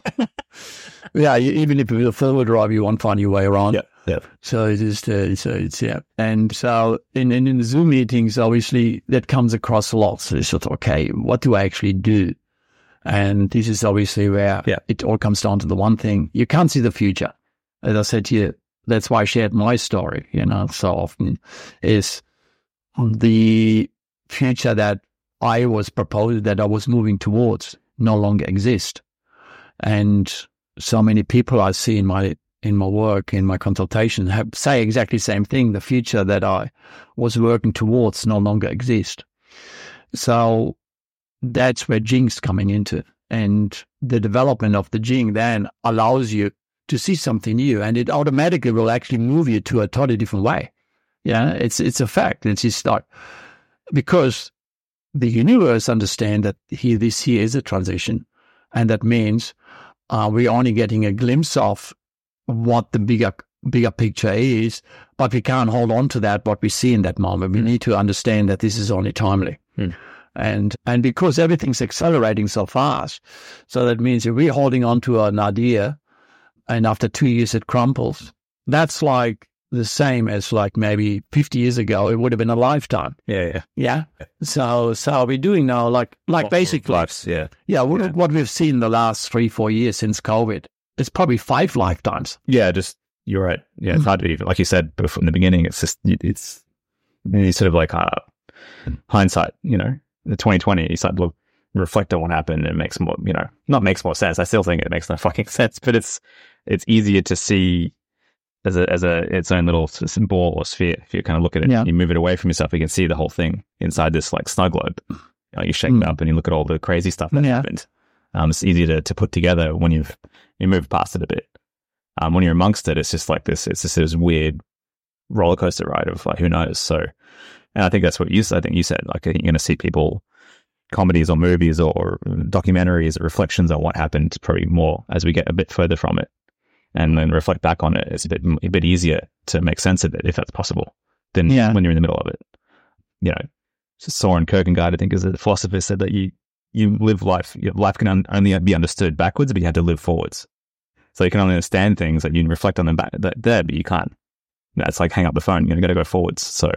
B: Yeah, even if it's a four-wheel drive, you won't find your way around.
A: Yeah.
B: So it is, it's yeah. And so in the Zoom meetings, obviously that comes across a lot. So it's sort of, okay, what do I actually do? And this is obviously where it all comes down to the one thing. You can't see the future. As I said to you, that's why I shared my story, so often, is the future that I was proposed, that I was moving towards, no longer exist. And so many people I see in my work, in my consultation, say exactly the same thing. The future that I was working towards no longer exists. So that's where Jing's coming into. And the development of the Jing then allows you to see something new, and it automatically will actually move you to a totally different way. Yeah, it's a fact. It's just like, because the universe understand that this here is a transition, and that means we're only getting a glimpse of what the bigger picture is, but we can't hold on to that, what we see in that moment. We need to understand that this is only timely. And because everything's accelerating so fast, so that means if we're holding on to an idea and after 2 years it crumbles, that's like the same as like maybe 50 years ago, it would have been a lifetime. Yeah. So we're doing now like basically
A: lives.
B: What we've seen the last 3-4 years since COVID, it's probably 5 lifetimes.
A: Yeah, you're right. Yeah, it's hard to even, like you said before in the beginning, it's just, it's sort of like hindsight, the 2020, you start to reflect on what happened, and it makes more, not makes more sense. I still think it makes no fucking sense, but it's easier to see as its own little ball or sphere. If you kind of look at it, you move it away from yourself, you can see the whole thing inside this like snow globe. You shake it up and you look at all the crazy stuff that happened. It's easier to put together when you move past it a bit. When you're amongst it, it's just like this. It's just this weird roller coaster ride of like who knows. So, and I think that's what you said. I think you said like you're going to see people, comedies or movies or documentaries or reflections on what happened probably more as we get a bit further from it, and then reflect back on it. It's a bit easier to make sense of it if that's possible than when you're in the middle of it. Soren Kierkegaard, I think, is a philosopher, said that you live life. Life can only be understood backwards, but you have to live forwards. So you can only understand things that you can reflect on them back there, but you can't. It's like hang up the phone. You're going to go forwards. So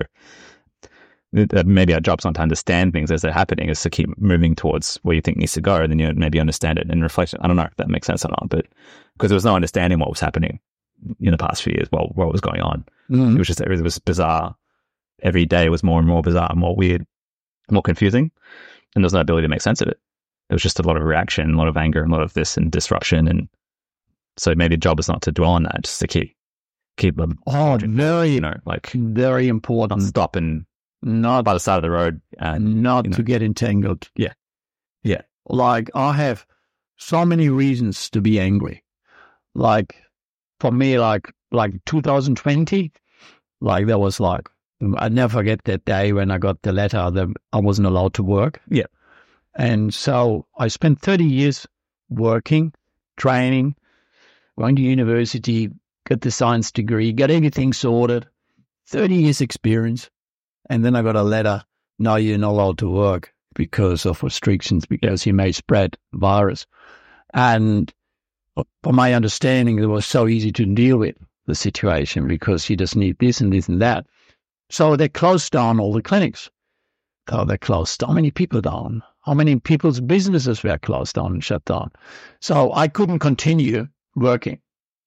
A: maybe our job's not to understand things as they're happening, is to keep moving towards where you think needs to go, and then you maybe understand it and reflect. I don't know if that makes sense or not, but because there was no understanding what was happening in the past few years, what was going on. It was just, it was bizarre. Every day was more and more bizarre, more weird, more confusing, and there was no ability to make sense of it. It was just a lot of reaction, a lot of anger, a lot of this and disruption, and so maybe the job is not to dwell on that, just to keep them.
B: Very, very important.
A: Stop and not by the side of the road, and
B: not to get entangled.
A: Yeah.
B: Like I have so many reasons to be angry. Like for me, like 2020, like there was like, I never forget that day when I got the letter that I wasn't allowed to work.
A: Yeah.
B: And so I spent 30 years working, training, going to university, got the science degree, got everything sorted, 30 years experience. And then I got a letter, no, you're not allowed to work because of restrictions, because you may spread virus. And from my understanding, it was so easy to deal with the situation because you just need this and this and that. So they closed down all the clinics. So they closed how many people down? How many people's businesses were closed down and shut down? So I couldn't continue working.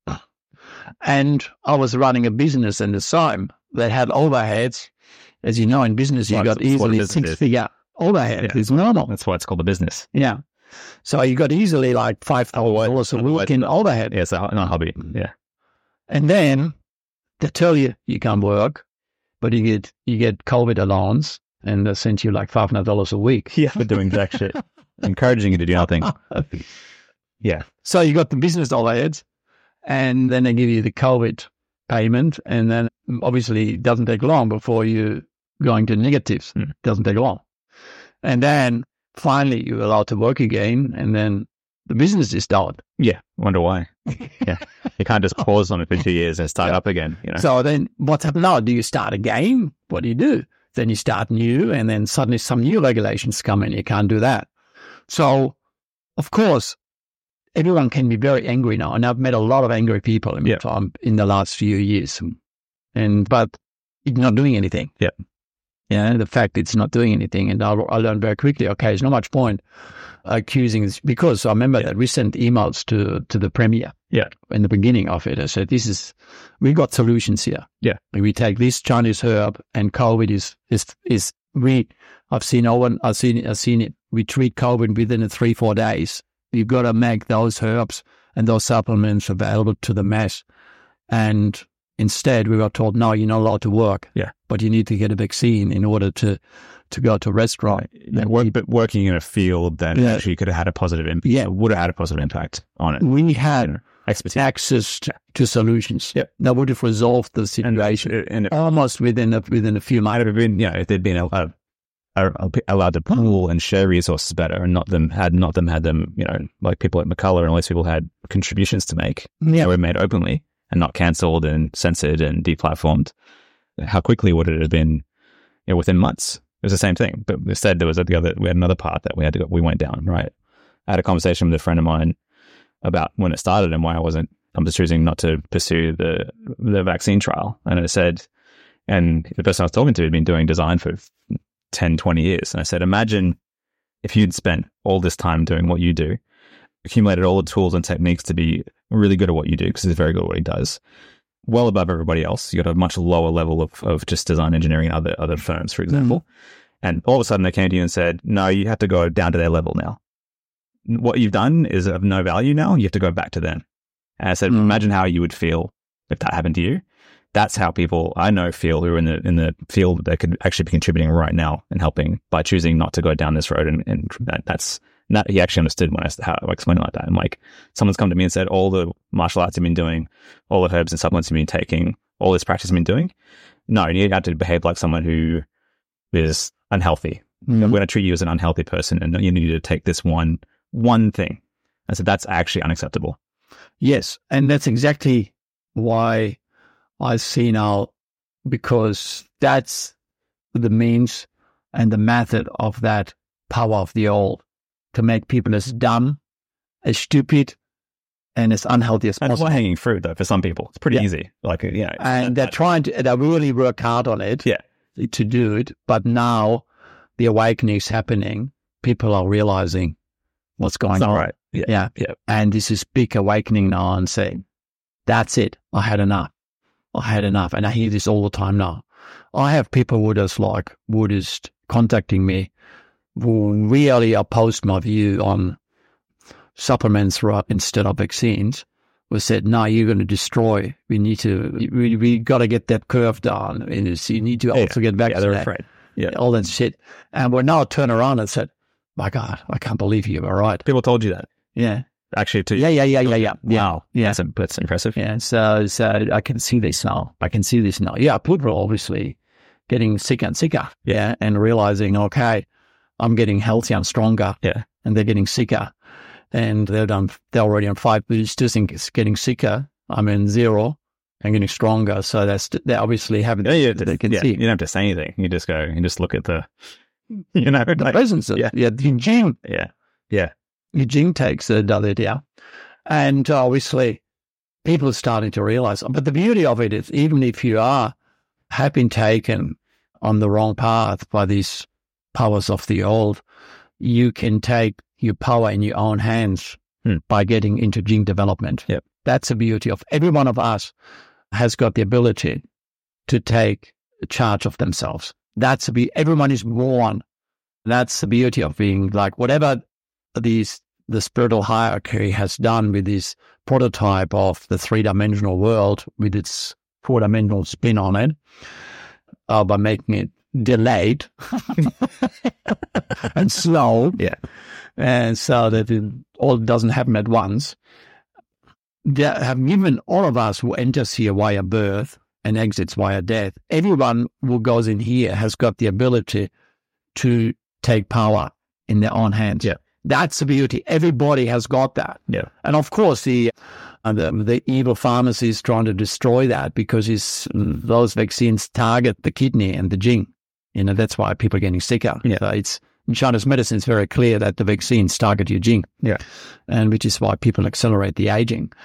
B: And I was running a business at the time that had overheads. As you know, in business, you got easily 6-figure overhead. It's normal.
A: That's why it's called a business.
B: Yeah. So you got easily like $5,000 a week in overhead.
A: Yeah, it's not a hobby. Yeah.
B: And then they tell you can't work, but you get COVID allowance, and they send you like $500 a week.
A: For doing jack shit. Encouraging you to do nothing. Yeah.
B: So you got the business overheads, and then they give you the COVID payment, and then obviously it doesn't take long before you going to negatives. It doesn't take long. And then finally you're allowed to work again, and then the business is down.
A: Yeah. Wonder why. Yeah. You can't just pause on it for 2 years and start up again.
B: So then what's happened now? Do you start again? What do you do? Then you start new, and then suddenly some new regulations come in. You can't do that. So, of course, everyone can be very angry now. And I've met a lot of angry people in my time in the last few years. But you're not doing anything.
A: Yeah.
B: Yeah, the fact it's not doing anything. And I learned very quickly, okay, there's not much point accusing this, because I remember that we sent emails to the premier.
A: Yeah.
B: In the beginning of it, I said, we got solutions here.
A: Yeah.
B: We take this Chinese herb, and COVID I've seen it. We treat COVID within 3-4 days. You've got to make those herbs and those supplements available to the mass. And instead, we were told, no, you're not allowed to work.
A: Yeah.
B: But you need to get a vaccine in order to go to a restaurant.
A: But working in a field that actually could have had a positive impact.
B: Yeah.
A: Would have had a positive impact on it.
B: We had
A: expertise,
B: access to solutions.
A: Yeah.
B: That would have resolved the situation
A: and
B: almost within a few months.
A: Might have been, if they'd been allowed to pool and share resources better, and not had them, like people like McCullough and all these people had contributions to make.
B: Yeah.
A: That were made openly and not cancelled and censored and deplatformed. How quickly would it have been? Within months. It was the same thing, but instead we had another path that we went down. Right. I had a conversation with a friend of mine about when it started and why I'm just choosing not to pursue the vaccine trial. And I said, and the person I was talking to had been doing design for 10, 20 years. And I said, imagine if you'd spent all this time doing what you do, accumulated all the tools and techniques to be really good at what you do, because he's very good at what he does, well above everybody else. You got a much lower level of just design engineering and other firms, for example. Mm-hmm. And all of a sudden they came to you and said, no, you have to go down to their level now. What you've done is of no value now. You have to go back to them. And I said, imagine how you would feel if that happened to you. That's how people I know feel who are in the field that could actually be contributing right now and helping by choosing not to go down this road. And that he actually understood when how I explained it like that. I'm like, someone's come to me and said, all the martial arts you've been doing, all the herbs and supplements you've been taking, all this practice you've been doing. No, you have to behave like someone who is unhealthy. Mm-hmm. We're going to treat you as an unhealthy person, and you need to take this one thing. I said, that's actually unacceptable.
B: Yes. And that's exactly why I see now, because that's the means and the method of that power of the old, to make people as dumb, as stupid, and as unhealthy as possible.
A: It's low hanging fruit, though, for some people. It's pretty easy.
B: And they really work hard on it to do it. But now the awakening is happening. People are realizing what's going on.
A: Right.
B: Yeah. And this is big awakening now, and saying, that's it. I had enough. And I hear this all the time now. I have people who just contacting me who really opposed my view on supplements instead of vaccines, who said, no, you're going to destroy. We got to get that curve down. And you need to also get vaccinated.
A: They're afraid. Yeah.
B: All that shit. And we're now turn around and said, my God, I can't believe you were right.
A: People told you that.
B: Yeah.
A: Actually, too.
B: Yeah.
A: Wow.
B: Yeah.
A: That's impressive.
B: Yeah. So I can see this now. Yeah. People are obviously getting sicker and sicker. Yeah. And realizing, okay, I'm getting healthier and stronger.
A: Yeah.
B: And they're getting sicker. And they're already on 5 boosters and it's getting sicker. I'm in 0 and getting stronger. So they're obviously having they can see.
A: You don't have to say anything. You just go and just look at the
B: the presence of Eugene.
A: Yeah.
B: Eugene takes the WDR. And obviously people are starting to realize. But the beauty of it is, even if you have been taken on the wrong path by these powers of the old, you can take your power in your own hands by getting into gene development.
A: Yep.
B: That's the beauty of every one of us has got the ability to take charge of themselves. Everyone is born. That's the beauty of being like whatever the spiritual hierarchy has done with this prototype of the 3-dimensional world with its 4-dimensional spin on it, by making it delayed and slow.
A: Yeah.
B: And so that it all doesn't happen at once. They have given all of us who enters here via birth and exits via death. Everyone who goes in here has got the ability to take power in their own hands.
A: Yeah.
B: That's the beauty. Everybody has got that.
A: Yeah.
B: And of course, the evil pharmacy is trying to destroy that because those vaccines target the kidney and the jing. That's why people are getting sicker.
A: Yeah.
B: So in Chinese medicine, it's very clear that the vaccines target your jing.
A: Yeah.
B: And which is why people accelerate the aging.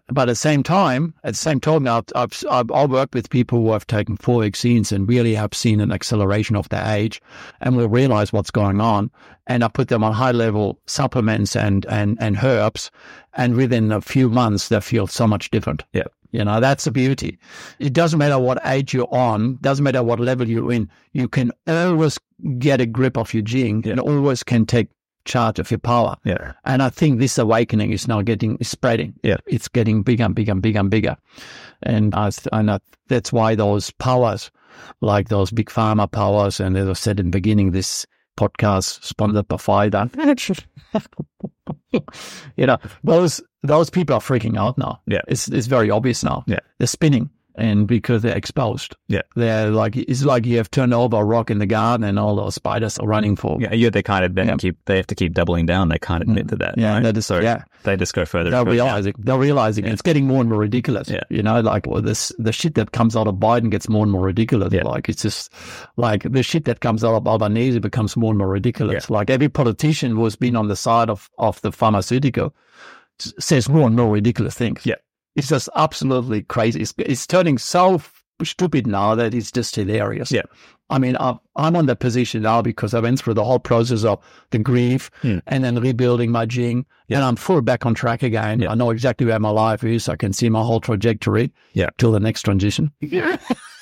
B: But at the same time, I've worked with people who have taken 4 vaccines and really have seen an acceleration of their age, and will realize what's going on. And I put them on high level supplements and herbs, and within a few months they feel so much different.
A: Yeah.
B: You know, that's the beauty. It doesn't matter what age you're on, doesn't matter what level you're in. You can always get a grip of your gene and always can take charge of your power.
A: Yeah.
B: And I think this awakening is now spreading.
A: Yeah.
B: It's getting bigger and bigger and bigger and bigger. And that's why those powers, like those big pharma powers, and as I said in the beginning, this podcast sponsored by Pfizer. You know, those people are freaking out now.
A: Yeah.
B: It's very obvious now.
A: Yeah.
B: They're spinning. And because they're exposed.
A: Yeah.
B: They're like, it's like you have turned over a rock in the garden and all those spiders are running for.
A: Yeah, they kind of they have to keep doubling down. They can't admit to that.
B: Yeah,
A: right?
B: that is,
A: so they just go further.
B: They're realizing it's getting more and more ridiculous.
A: Yeah.
B: You know, like the shit that comes out of Biden gets more and more ridiculous.
A: Yeah.
B: Like it's just like the shit that comes out of Albanese becomes more and more ridiculous.
A: Yeah.
B: Like every politician who has been on the side of the pharmaceutical says more and more ridiculous things.
A: Yeah.
B: It's just absolutely crazy. It's turning so stupid now that it's just hilarious.
A: Yeah.
B: I mean, I'm on that position now because I went through the whole process of the grief and then rebuilding my gene.
A: Yeah.
B: And I'm full back on track again.
A: Yeah.
B: I know exactly where my life is. I can see my whole trajectory till the next transition. Yeah.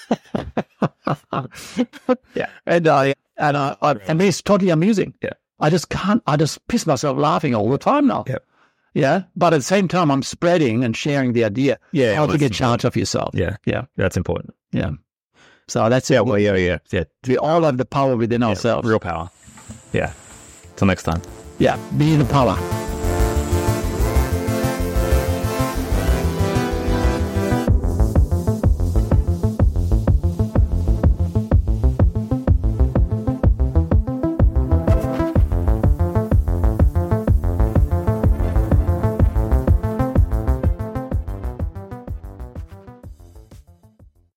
B: And it's totally amusing.
A: Yeah.
B: I just piss myself laughing all the time now.
A: Yeah.
B: Yeah. But at the same time, I'm spreading and sharing the idea how to get charge of yourself.
A: Yeah.
B: Yeah.
A: That's important.
B: Yeah. So that's it.
A: Yeah. Well, yeah.
B: We all have the power within ourselves.
A: Real power. Yeah. Till next time.
B: Yeah. Be the power.